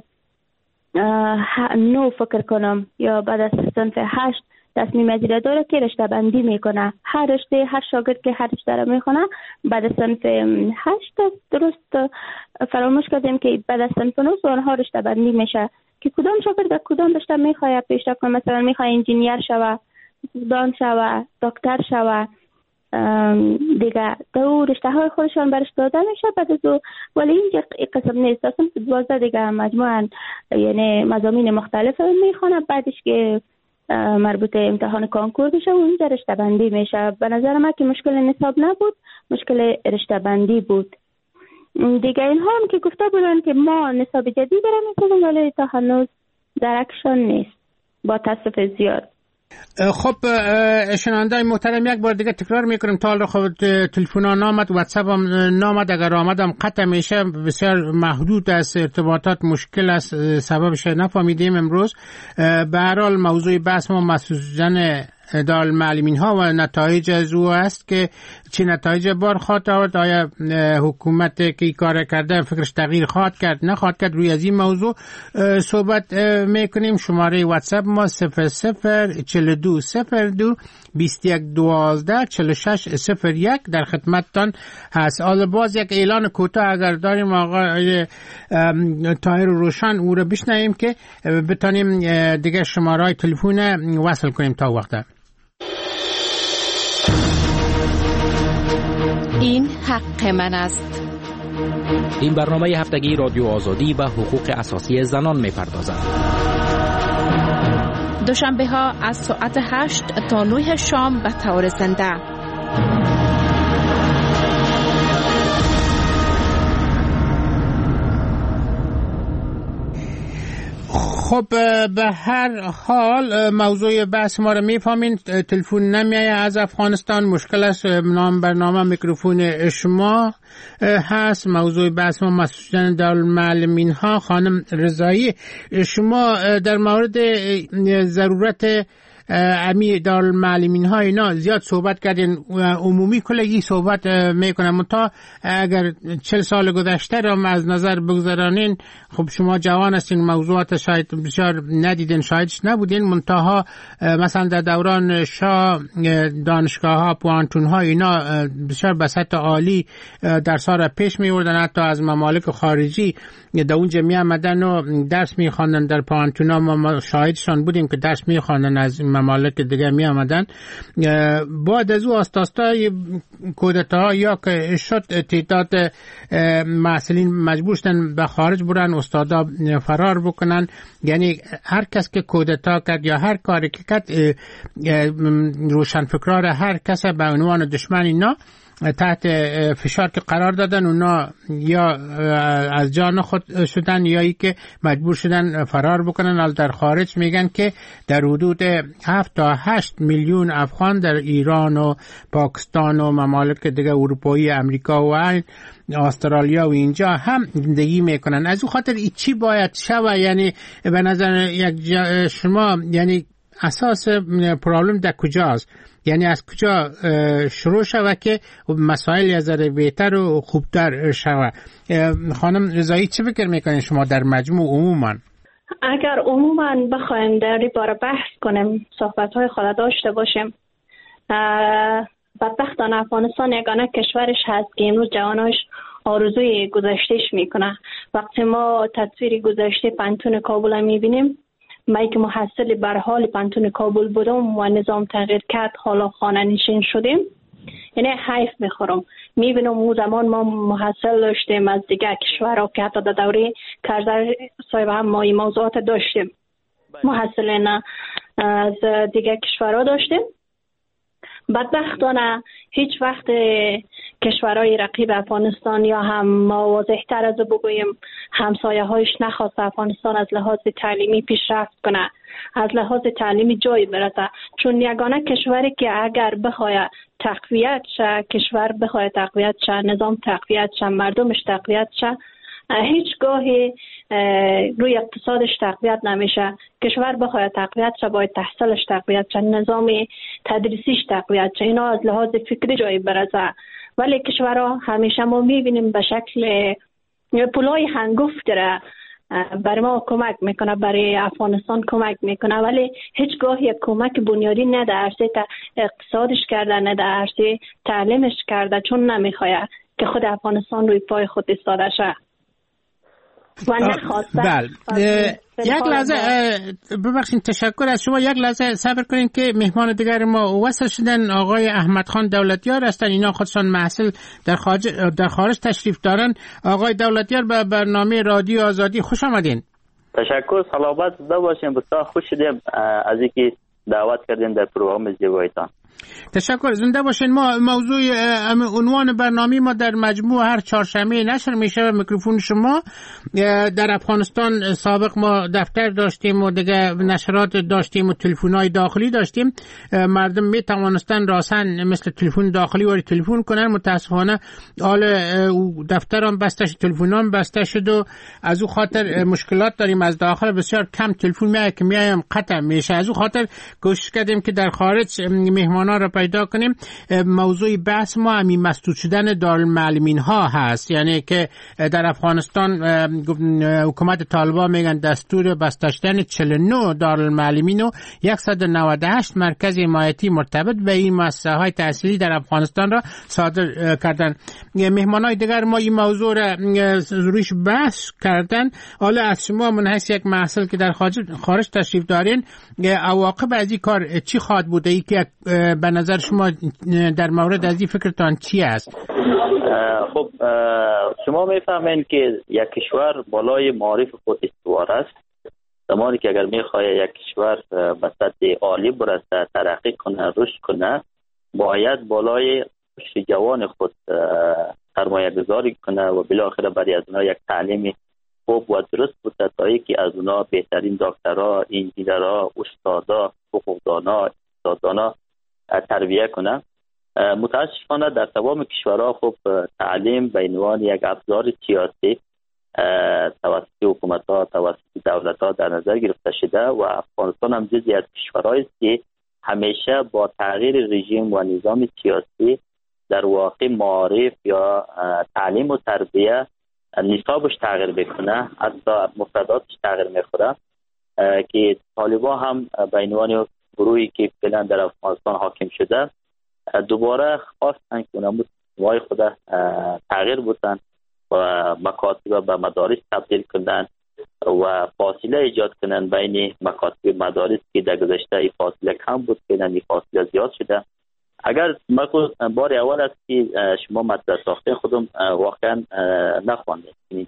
9 فکر کنم یا بعد از صنف 8 تصمیم از این داره که رشته بندی میکنه. هر رشته هر شاگرد که هر رشته را میخونه بعد از صنف 8 درست فراموش کردیم که بعد از صنف 9 آنها رشته بندی میشه که کدام شاگرد کدام رشته میخواد پیشرفت کنه. مثلا میخواد انجینیر شوه، دان شوه، دکتر شوه، دیگه دو رشته های خودشان برش داده میشه بعد از او. ولی اینجا این قسم نیست، اصلا 12 دیگه مجموعاً یعنی مضامین مختلف میخونه، بعدش که مربوط امتحان کنکور میشه و اونجا رشته بندی میشه. به نظر من که مشکل نصاب نبود، مشکل رشته بندی بود. دیگه اینها هم که گفته بودن که ما نصاب جدید را میسازیم، ولی تا هنوز درکشان نیست با تاسف زیاد. خب شنونده‌های محترم، یک بار دیگه تکرار میکنم تا حالا خود تلفن نامد، واتساپ هم نامد، اگر آمدم قطع میشه، بسیار محدود است ارتباطات، مشکل است، سببش نفهمیدیم امروز. به هر حال موضوع بحث ما مسئولین دارالمعلمین ها و نتایج از او است که چه نتایج بار خواهد آورد، آیا حکومت که کار کرده فکرش تغییر خواهد کرد نخواهد کرد. روی از این موضوع صحبت میکنیم. شماره واتساپ ما 00422221124601 در خدمتتان هست. حالا باز یک اعلان کوتاه اگر داریم آقای طاهر روشن او رو بشنویم که بتانیم دیگه شماره تلفن وصل کنیم تا وقت. این حق من است. این برنامه هفتگی رادیو آزادی و حقوق اساسی زنان می‌پردازد. دوشنبه ها از ساعت 8 تا 9 شام به طور زنده. خب به هر حال موضوع بحث ما رو میفهمین. تلفن نمیایه از افغانستان، مشکل است. نام برنامه میکروفون شما هست. موضوع بحث ما مسئولین دارالمعلمین ها. خانم رضایی، شما در مورد ضرورت امی دارالمعلمین ها اینا زیاد صحبت کردین، عمومی کلگی صحبت میکنم. تا اگر 40 سال گذشته را از نظر بگذارانین، خب شما جوان هستین، موضوعات شاید بسیار ندیدین، شاهدش نبودین. منتها مثلا در دوران شاه دانشگاه ها، پوانتون ها اینا بسیار به سطح عالی درس ها را پیش میوردن. حتی از ممالک خارجی در اونجا می آمدن و درس می خواندن. در پوانتون ها ما شاهدشان بودیم که درس می خواندن، از ممالک دیگه می آمدن. بعد از او آستاستای کودتا یا که شد تعداد محصلین مجبور شدن به خارج برن، استادا فرار بکنن. یعنی هر کس که کودتا کرد یا هر کاری که کرد، روشنفکران هر کس به عنوان دشمن اینا تحت فشار که قرار دادن، اونا یا از جان خود شدن یا ای که مجبور شدن فرار بکنن. در خارج میگن که در حدود 7 تا 8 میلیون افغان در ایران و پاکستان و ممالک دیگه اروپایی، امریکا و استرالیا و اینجا هم زندگی میکنن. از اون خاطر چی باید شود؟ یعنی به نظر شما یعنی اساس پرابلم در کجاست؟ یعنی از کجا شروع شود که مسائل از بهتر و خوبتر شود؟ خانم رضایی چی فکر میکنین شما در مجموع عموما؟ اگر عموما بخوایم در این باره بحث کنیم، صحبت‌های خود داشته باشیم، بدبختانه افغانستان یگانه کشورش هست که امروز جواناش آرزوی گذشتهش میکنه. وقتی ما تصویر گذشته پانتون کابل میبینیم، ما که محصل بر حال پانتون کابل بودم و نظام تغییر کرد، حالا خانه نشین شدیم، یعنی حیف میخورم. میبینم اون زمان ما محصل داشتیم از دیگه کشورها که حتی در دوره کرزر صاحب هم ما این موضوعات داشتیم، محصلین از دیگه کشورها داشتیم. بدبختانه هیچ وقت کشورهای رقیب افغانستان یا هم ما واضح‌تر از بگوییم همسایه هایش نخواست افغانستان از لحاظ تعلیمی پیشرفت کنه، از لحاظ تعلیمی جای برسه. چون یگانه کشوری که اگر بخواد تقویت شه، کشور بخواد تقویت شه، نظام تقویت شه، مردمش تقویت شه، هیچگاهی روی اقتصادش تقویت نمیشه. کشور بخواد تقویت شه باید تحصیلش تقویت شه، نظام تدریسیش تقویت شه، اینا از لحاظ فکری جایی برسه. ولی کشورها همیشه ما میبینیم به شکل پولای هنگفت داره، برای ما کمک میکنه، برای افغانستان کمک میکنه، ولی هیچگاه یک کمک بنیادی نه در عرصه اقتصادش کرده، نه در عرصه تعلیمش کرده، چون نمیخواد که خود افغانستان روی پای خود ایستاده شه و نخواسته. یک لحظه ببخشید، تشکر از شما. یک لحظه صبر کنین که مهمان دیگر ما وصل شدن. آقای احمد خان دولتیار هستن، اینا خودشان محصل در خارج تشریف دارن. آقای دولتیار به برنامه رادیو آزادی خوش آمدین. تشکر، سلامت زنده باشین. بسیار خوش شدیم از اینکه دعوت کردین در پروگرام زیبایتان. تشکر، زنده باشین. ما موضوع عنوان برنامه ما در مجموع هر چهارشنبه نشر میشه و میکروفون شما. در افغانستان سابق ما دفتر داشتیم و دیگه نشرات داشتیم و تلفن‌های داخلی داشتیم. مردم می توانستن راسن مثل تلفن داخلی ولی تلفن کنن. متاسفانه حال دفتر هم بسته شد، تلفن هم بسته شد و از او خاطر مشکلات داریم. از داخل بسیار کم تلفن میاد که میایم قطع میشه. از او خاطر کوشش کردیم که در خارج مهمانا را پیدا کنیم. موضوع بحث ما همین مسدود شدن دارالمعلمین ها هست، یعنی که در افغانستان حکومت طالبان میگن دستور بسته شدن 49 دارالمعلمین و 198 مرکز حمایتی مرتبط به این مؤسسه های تحصیلی در افغانستان را صادر کردن. مهمانای دیگر ما این موضوع را رویش بحث کردن. حالا از شما من حیث یک محصل که در خارج تشریف دارین، عواقب از این کار چی خواهد بوده؟ ای که به نظر شما در مورد از این فکرتان چی است؟ خب شما میفهمین که یک کشور بالای معارف خود استوار است. زمانی که اگر میخواد یک کشور به سطح عالی برسه، ترقی کنه، رشد کنه، باید بالای جوان خود سرمایه گذاری کنه و بالاخره برای از اونها یک تعلیم خوب و درست بود تا اینکه از اونا بهترین دکترها، انجینرها، استادا، حقوقدانا، اقتصاددانا تربیه کنه. متاسفانه در تمام کشورها خب تعلیم به عنوان یک ابزار سیاسی توسط حکومت‌ها، توسط دولت‌ها در نظر گرفته شده و افغانستان هم جزئی از کشورهایی است که همیشه با تغییر رژیم و نظام سیاسی در واقع معارف یا تعلیم و تربیه نصابش تغییر بکنه، حتی مفرداتش تغییر میخوره که طالبان هم به عنوان گروهی که فعلا در افغانستان حاکم شده دوباره خواستن که اونم وای خود تغییر بودن و مکاتب به مدارس تبدیل کردن و فاصله ایجاد کنن بین مکاتب مدارس که در گذشته این فاصله کم بود، فعلا این فاصله زیاد شده. اگر بار اول است که شما مطلب ساخته خودم واقعا نخوانده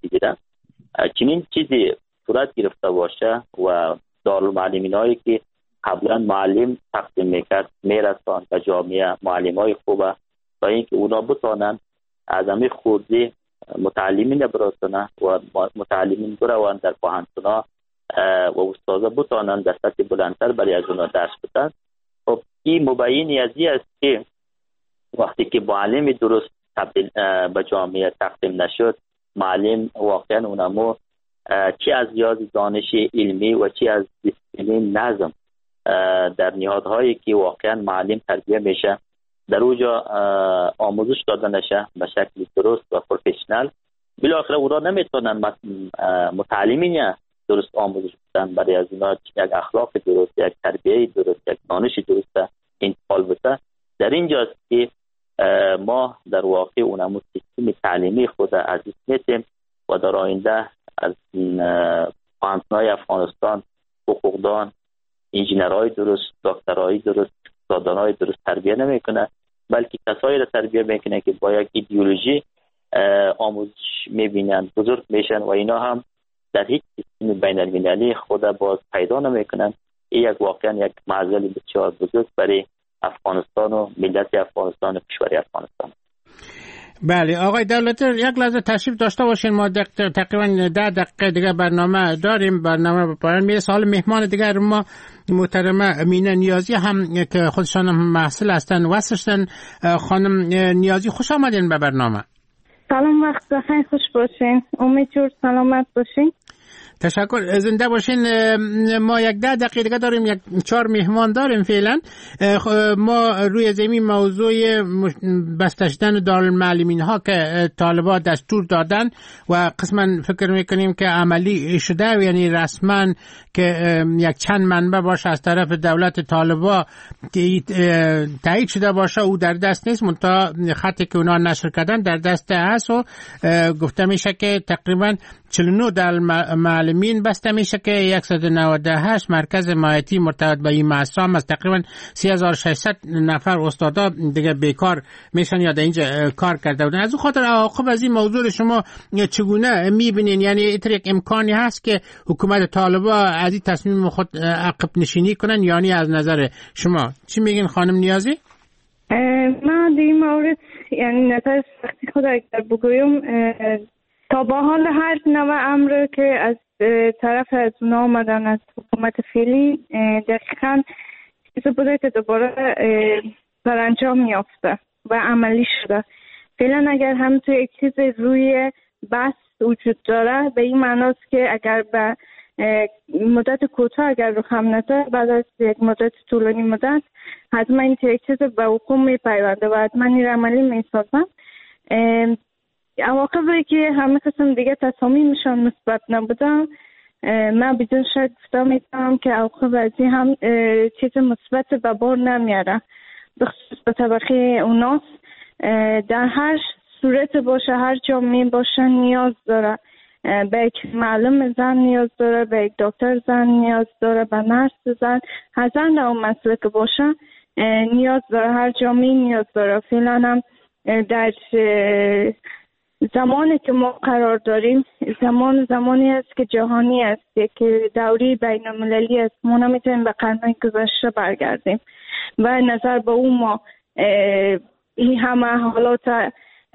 چنین چیزی صورت گرفته باشه و دارالمعلمین هایی که قبلا معلم تقسیم میکرد میرسان به جامعه معلم های خوبه تا اینکه اونا بتانن از همه خوردی متعلمین برسانه و متعلمین بروان در پوهنتونا و استادا بتانن در سطح بلندتر برای از اونا درس بدن. خب این مبینی از این است که وقتی که معلم درست به جامعه تقسیم نشد، معلم واقعا اونمو چی از ریاض دانش علمی و چی از دیسپلین نظم در نهادهایی که واقعا معلم تربیه میشه در اونجا آموزش داده نشه به شکل درست و پروفشنال، بالاخره اونا نمیتونن متعلمین درست آموزش بدن برای از اونا یک اخلاق درست، یک تربیه درست، یک دانش درست انتقال بده. در اینجاست که ما در واقع اونمو سیستم تعلیمی خود عزیز میتیم و در آینده از پوهنتون‌های افغانستان حقوقدان، انجینرهای درست، دکترهای درست، اقتصاددانهای درست تربیه نمیکنه، بلکه کسایی را تربیه میکنه که با یک ایدئولوژی آموزش میبینن، بزرگ میشن و اینا هم در هیچ سیستم بین المللی خود باز پیدا نمیکنن. این یک واقعا یک معضل بسیار بزرگ برای افغانستان و ملت افغانستان و کشور افغانستان. بله آقای دولتی، یک لحظه تشریف داشته باشین، ما تقریبا 10 دقیقه دیگه برنامه داریم، برنامه به پایان میرسه. حالا مهمان دیگر ما محترمه امینه نیازی هم که خودشان هم محصل هستن واسطن. خانم نیازی خوش آمدین به برنامه. سلام، وقت بخیر، خوش باشین، امیدوارم سلامت باشین. تشکر، زنده باشین. ما 10 دقیقه دیگه داریم، 4 مهمان داریم فعلا. ما روی زمین موضوع بسته شدن دارالمعلمین ها که طالبان دستور دادن و قسما فکر میکنیم که عملی شده، یعنی رسما که یک چند منبع باشه از طرف دولت طالبان که تایید شده باشه او در دست نیست، منتها خطی که اونا نشر کردن در دست هست و گفته میشه که تقریبا 49 دارالمعلمین بسته میشه که 198 مرکز ماهیتی مرتبط به این مؤسسه است. تقریبا 3600 نفر استادا دیگه بیکار میشن یا در اینجا کار کرده بودن. از اون خاطر عواقب از این موضوع شما چگونه میبینین؟ یعنی یک امکانی هست که حکومت طالبان از این تصمیم خود عقب نشینی کنن، یعنی از نظر شما چی میگین خانم نیازی؟ من در این مورد یعنی نظر سختی خود اگر بگویم، تا با حال هر نوع امر که از طرف از اونا آمدن از حکومت فعلی دقیقاً چیزی بوده که دوباره سرانجام یافته و عملی شده. فعلا اگر هم توی یک چیز روی بحث وجود داره، به این معناست که اگر به مدت کوتاه اگر رو هم نده، بعد از یک مدت طولانی مدت حتما این یک چیز به حکوم میپیونده و حتما این عملی میسازن. عواقبی که همه قسم دیگه تصامیمشان مثبت نبودن، من بدون شک گفته میتونم که عواقب از این هم چیز مثبت به بار نمیاره، بخصوص به طبقه اوناس. در هر صورت باشه، هر جامعه باشه، نیاز داره به یک معلم زن، نیاز داره به یک دکتر زن، نیاز داره به نرس زن، هر زن اون مسئله که باشه نیاز داره، هر جامعه نیاز داره. فعلا هم در زمانی که ما قرار داریم، زمانی است که جهانی است، که دوری بین المللی است. ما نمیتونیم به قرنهای گذشته برگردیم و نظر به اون ما این همه حالات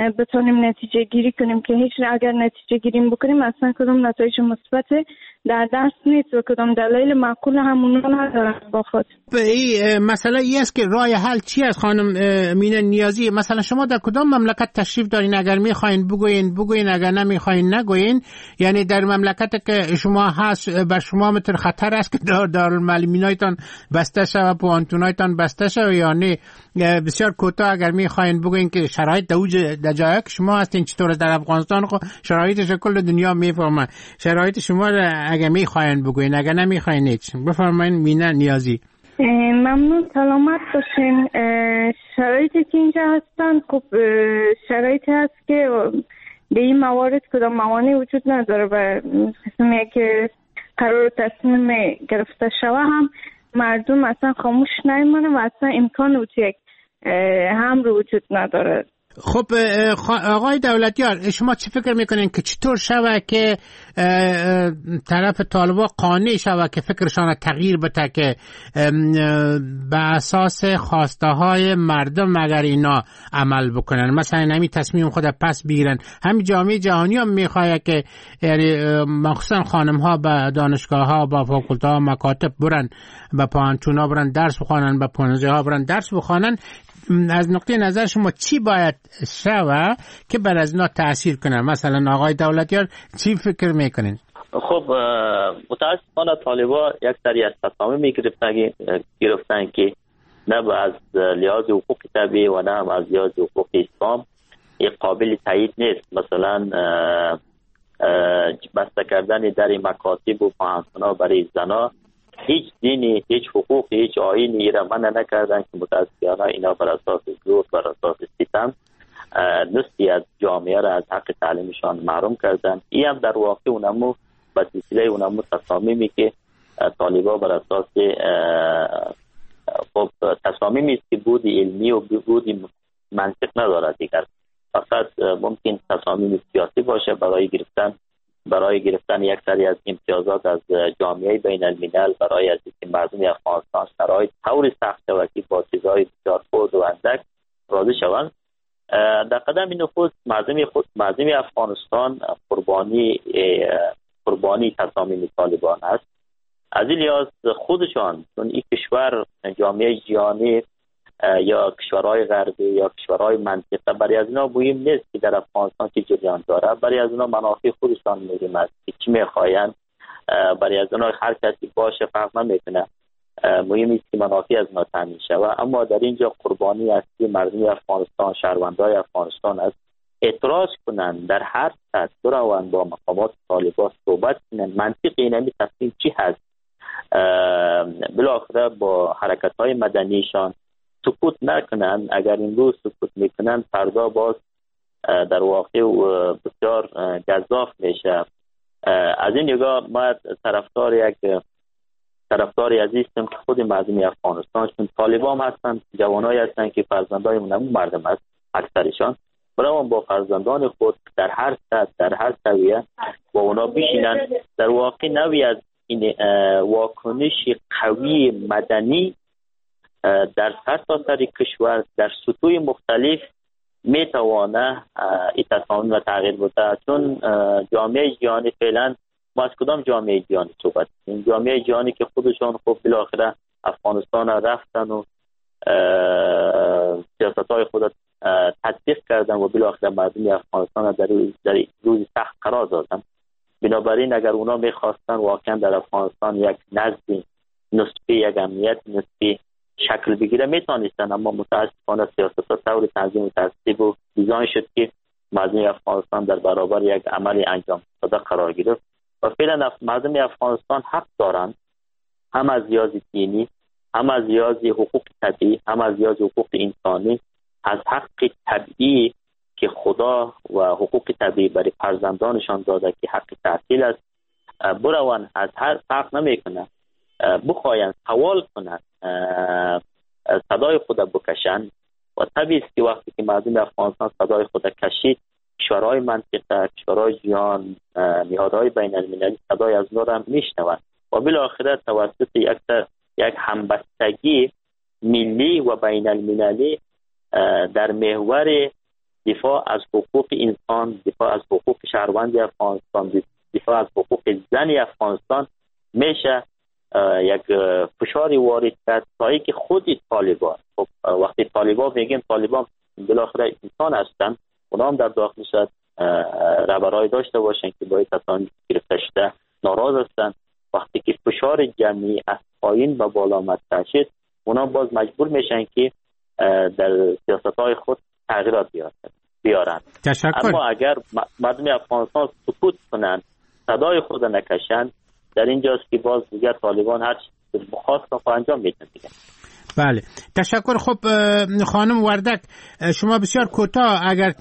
بتونیم نتیجه گیری کنیم که هیچ اگر نتیجه گیری بکنیم اصلا کدام نتایج مثبت در دست نیست و کدام دلایل معقول همون ندارن با خود. مسئله ای است که راه حل چی است خانم مینه نیازی؟ مثلا شما در کدام مملکت تشریف دارین؟ اگر میخواین بگوین، اگر نمیخواین نگوین. یعنی در مملکت که شما هست بر شما متر خطر است که دارالمعلمینایتان بسته شود، پوانتونایتان بسته شود یا نه؟ بسیار کوتاه اگر میخواین بگوین که شرایط در جایی که شما هستین چطور در افغانستان، خب شرایطش کل دنیا میفهمه. شرایط شما اگر میخواین بگوین، اگر نمیخواین هیچ. بفرمایید مینه نیازی. ممنون، سلامت باشین. شرایطی که اینجا هستن خب شرایطی هست که به این موارد کدام موانعی وجود نداره و قسمی که قرار تصمیم گرفته شوه هم مردم اصلا خاموش نمیمونه و اصلا امکان وجود هم رو وجود نداره. خب آقای دولتیار، شما چی فکر میکنین که چطور شوه که طرف طالبا قانع شوه که فکرشان تغییر بده که به اساس خواسته های مردم اگر اینا عمل بکنن، مثلا همین تصمیم خود پس بگیرن؟ همین جامعه جهانی هم میخواه که یعنی مخصوصا خانم ها به دانشگاه ها، به فاکولته ها، مکاتب برن، به پانتون ها برن درس بخوانن، به پانزه ها برن درس بخوانن. از نقطه نظر شما چی باید شوه که بر از اینا تأثیر کنه؟ مثلا آقای دولتیار چی فکر میکنین؟ خب متاسفانه طالبا یک سری از تصامیم گرفتن که نه از لحاظ حقوق طبیعی و نه از لحاظ حقوق اسلام قابل تایید نیست. مثلا بسته کردن در مکاتب و پانتونا برای زنا، هیچ دینی، هیچ حقوقی، هیچ آیینی را منع نکردن که متاسفانه اینا بر اساس زور، بر اساس ستم نصفی از جامعه را از حق تعلیمشان محروم کردن. این هم در واقع اونمو به سلسله اونمو تصامیمی که طالبا بر اساس تصامیمی است که بود علمی و بود منطق ندارد دیگر، فقط ممکن تصامیم سیاسی باشه برای گرفتن یک سری از امتیازات از جامعه بین الملل، برای از اینکه مردم افغانستان شرایط طوری سخت شود که با چیزهای بسیار خرد و اندک راضی شوند. در قدم این نخست مردم افغانستان قربانی تصامیم طالبان است. از این لحاظ خودشان، چون این کشور جامعه جهانی یا کشورهای غربی یا کشورهای منطقه برای از اینا مهم نیست که در افغانستان چه جریان داره، برای از اینا منافع خودشان مهم است که چی میخواین. برای از اینا هر کسی باشه فرق نمیکنه، مهم است که منافع از اینا تامین شود. اما در اینجا قربانی است که مردم افغانستان، شهروندان افغانستان است اعتراض کنند، در هر سطح بروند با مقامات طالبان صحبت کنند، منطق اینمی تصمیم چی هست، بالاخره با حرکت‌های مدنیشان سکوت نکنن. اگر این روز سکوت میکنن فردا باز در واقع بسیار گزاف میشه. از این نگاه ما طرفداری عزیزم که خود مردم افغانستان، چون طالبان هستن، جوانایی هستن که فرزندای اونم مردم است اکثرشان، برای با فرزندان خود در هر سطح، در هر سویه با اونا بشینن. در واقع نوعی از این واکنش قوی مدنی در سرتاسر کشور در سطوح مختلف میتوانه این تصامیم تغییر بده. چون جامعه جهانی فعلا ما از کدام جامعه جهانی صحبت کنیم؟ جامعه جهانی که خودشان خب بالاخره افغانستان رفتن و سیاست‌های خود تطبیق کردن و بالاخره مردم افغانستان در روز سخت قرار دادن. بنابراین اگر اونا میخواستن واقعا در افغانستان یک نظم نسبی، یک امنیت نسبی شکل بگیره میتونستن، اما متاسفانه سیاست‌ها طور تنظیم و ترتیب و دیزاین شد که مردم افغانستان در برابر یک عمل انجام شده قرار گرفت و فعلا مردم افغانستان حق دارند، هم از لحاظ دینی، هم از لحاظ حقوق طبیعی، هم از لحاظ حقوق انسانی، از حق طبیعی که خدا و حقوق طبیعی برای فرزندانشان داده که حق تحصیل است، بروان از هر فرق نمیکنه، بخواین سوال کنند، صدای خود بکشند و طبیعی است که وقتی که مردم افغانستان صدای خود کشید، کشورهای منطقه، کشورهای جهان، نهادهای بین المللی صدای از نور هم میشنوند و بالاخره توسط یک همبستگی ملی و بین المللی در محور دفاع از حقوق انسان، دفاع از حقوق شهروند افغانستان، دفاع از حقوق زن افغانستان میشه یک فشاری وارد کرد تا اینکه خود طالبان، خب وقتی طالبان میگیم طالبان بالاخره انسان هستند، اونا هم در داخل شد رهبرای داشته باشن که باید کسانی گرفته شده ناراض هستند. وقتی که فشار جمعی از پایین به بالا مطرح شد، اونا باز مجبور میشن که در سیاست‌های خود تغییرات بیارن. اما اگر مردم افغانستان سکوت کنند، صدای خود نکشند، در اینجاست که باز دیگر طالبان هر چیز بخواست رو انجام میدن دیگه. بله، تشکر. خب خانم وردک، شما بسیار کوتاه اگر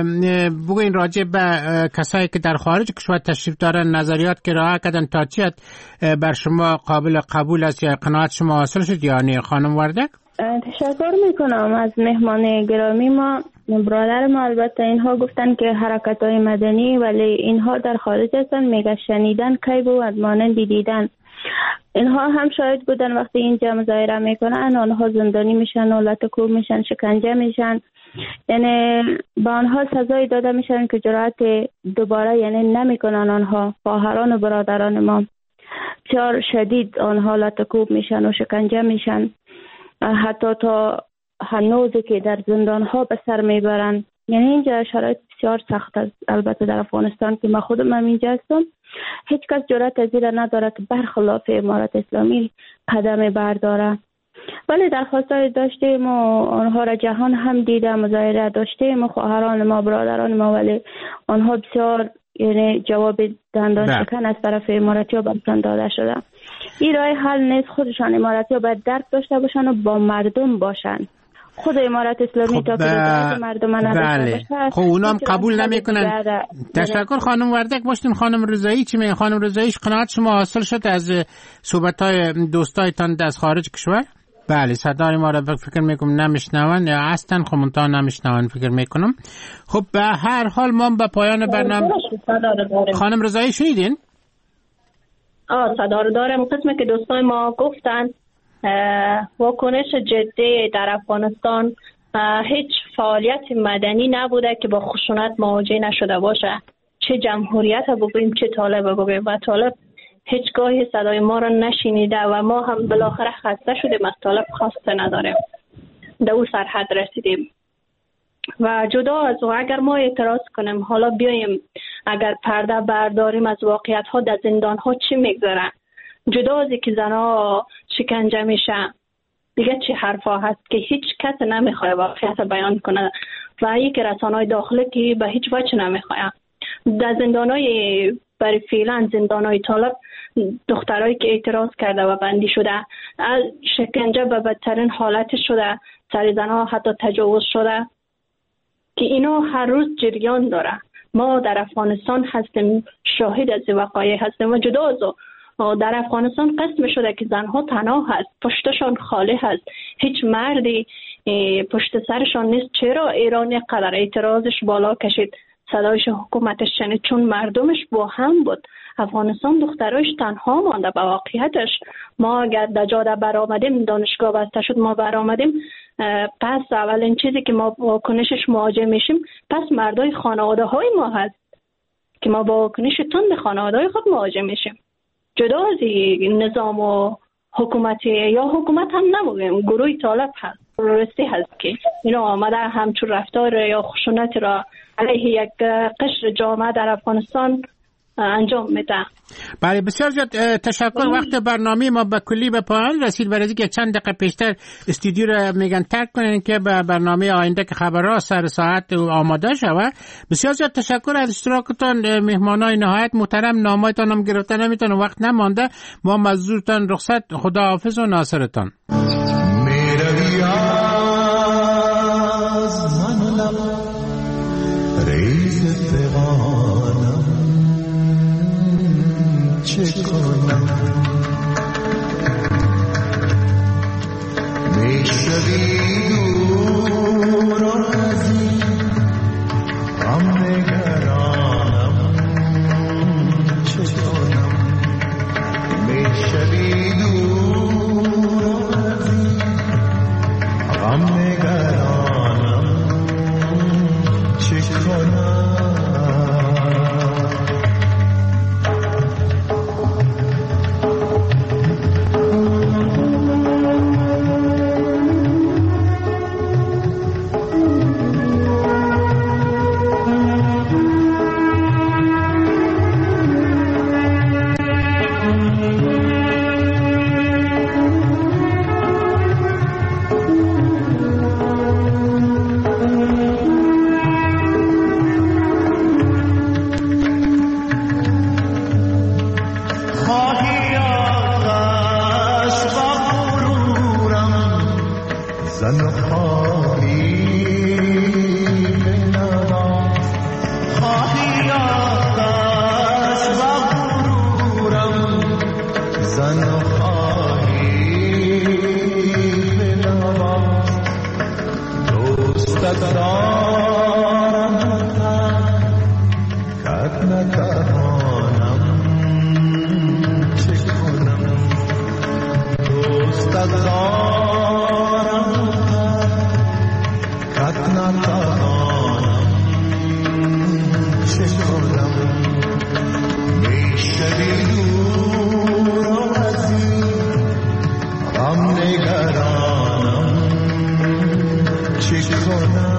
بگوین راجع به کسایی که در خارج کشور تشریف دارن، نظریات که راه کردن تا چی بر شما قابل قبول است یا قناعت شما حاصل شد یا نه؟ خانم وردک. تشکر میکنم از مهمان گرامی ما. برادر ما البته اینها گفتن که حرکت‌های مدنی، ولی اینها در خارج هستن، میگه شنیدن کی بود مانند دیدن. اینها هم شاهد بودن وقتی اینجا مظاهره میکنن آنها زندانی میشن و لطکوب میشن، شکنجه میشن، یعنی با آنها سزای داده میشن که جرأت دوباره یعنی نمیکنن. آنها خواهران و برادران ما بسیار شدید آنها لطکوب میشن و شکنجه میشن، حتی تا هنوزی که در زندان ها به سر میبرن. یعنی اینجا شرایط بسیار سخت است. البته در افغانستان که ما خودم اینجا هستم، هیچ کس جرأت از این نداره که برخلاف امارت اسلامی قدم برداره. ولی درخواستای داشتیم و آنها را جهان هم دیده، مظاهره داشتیم و خواهران ما برادران ما، ولی آنها بسیار یعنی جواب دندان شکن از طرف اماراتی ها برشان داده شده. این راه حل نیست. خودشان اماراتی ها باید درک داشته باشن و با مردم باشن. خود امارت اسلامی تا که مردم نداشته باشه، خب اونا هم قبول نمیکنن. تشکر. خانم وردک باشتین. خانم رضایی چی میگن؟ خانم رضاییش قناعت شما حاصل شد از صحبت‌های دوستایتان از خارج کشور؟ بله، صدای ما را فکر میکنم نمیشنون یا اصلا خمونتا نمیشنون فکر میکنم. خب به هر حال ما به پایان برنامه. خانم رضایی شنیدین؟ صدا رو دارم. قسمی که دوستای ما گفتن واکنش جدی در افغانستان، هیچ فعالیت مدنی نبوده که با خشونت مواجه نشده باشه. چه جمهوریت بگوییم چه طالب بگوییم، و طالب هیچگاهی صدای ما را نشنیده و ما هم بالاخره خسته شدیم از طالب، خواسته نداریم، در او سرحد رسیدیم. و جدا از او اگر ما اعتراض کنیم، حالا بیایم اگر پرده برداریم از واقعیت ها در زندان ها چی میگذارن، جدا از که زنها شکنجه میشن، دیگه چه حرفا هست که هیچ کس نمیخواد واقعیت بیان کنه و یک رسانه‌های داخلی که به هیچ وجه نمیخواد. در زندان‌های برای فعلا زندان‌های طالب دخترایی که اعتراض کرده و بندی شده، شکنجه به بدترین حالت شده، سر زنها حتی تجاوز شده که اینا هر روز جریان داره. ما در افغانستان هستیم، شاهد از وقایع هستیم و جدا از در افغانستان قسم شده که زنها تنها هست، پشتشان خالی هست، هیچ مردی پشت سرشان نیست. چرا ایران قدر اعتراضش بالا کشید، صدایش حکومتش شنید؟ چون مردمش با هم بود. افغانستان دخترایش تنها مانده. به واقعیتش ما اگر در جاده برآمدیم، دانشگاه بسته شد، ما برآمدیم، پس اولین چیزی که ما واکنشش مواجه میشیم پس مردای خانواده های ما هست که ما با واکنش تند خانواده های خود مواجه میشیم. جدا از نظام و حکومتی یا حکومت هم نموگیم، گروه طالب هست، تروریستی هست که اینا آمده همچون رفتار یا خشونت را علیه یک قشر جامعه در افغانستان انجام میده. بله، بسیار زیاد تشکر. وقت برنامه ما به کلی به پایان رسید. برای اینکه چند دقیقه پیشتر استودیو را میگن ترک کنین که به برنامه آینده که خبرها سر ساعت آماده شود. بسیار زیاد تشکر از اشتراکتان مهمانای نهایت محترم. نامایتان هم گرفته نمیتونه، وقت نمانده. ما مزدورتان رخصت. خداحافظ و ناصرتان. چه کنم میشوی دور از این غم نگرانم، چه کنم میشوی دور از این غم نگرانم، زن و خواهی بنواز دوستت دارم کت نتوانم چه کنم دوستت دارم کت نتوانم چه کنم میشوی دور و عزیز غم نگرانم چه کنم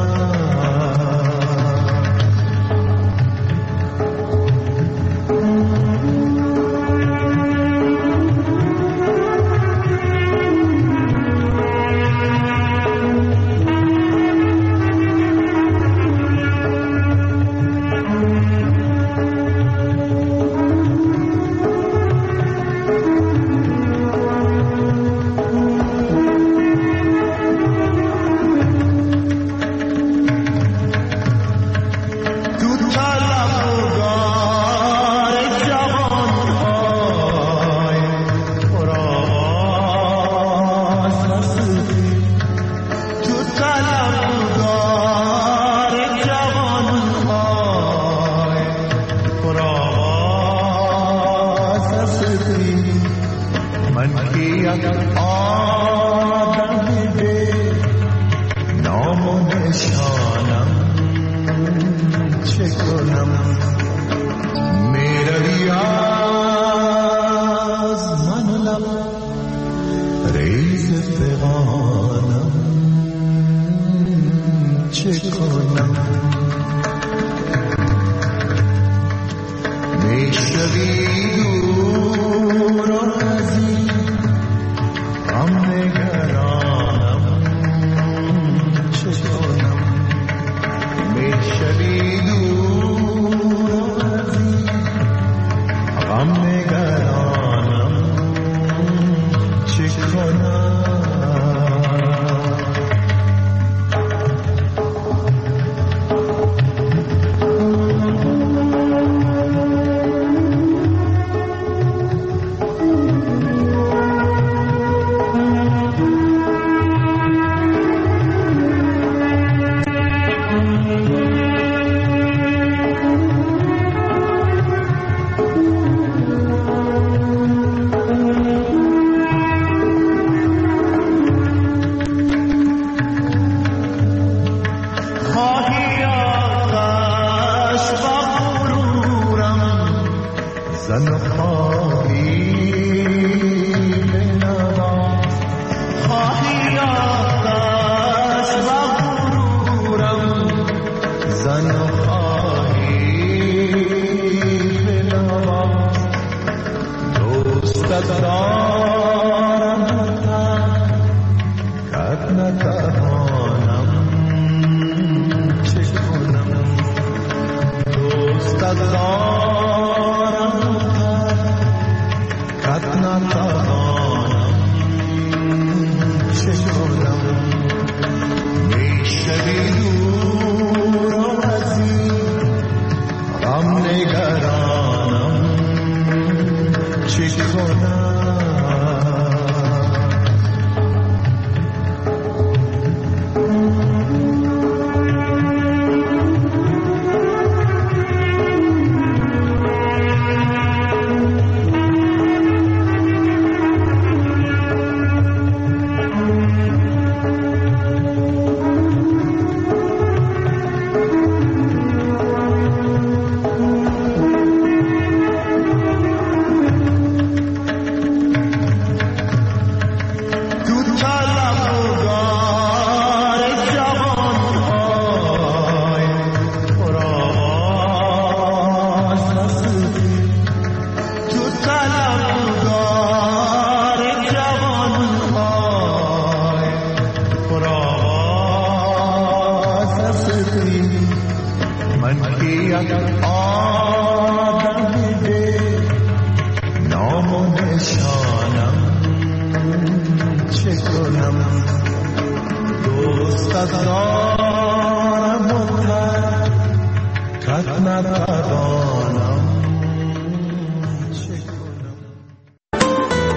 چه کنم دوست دارم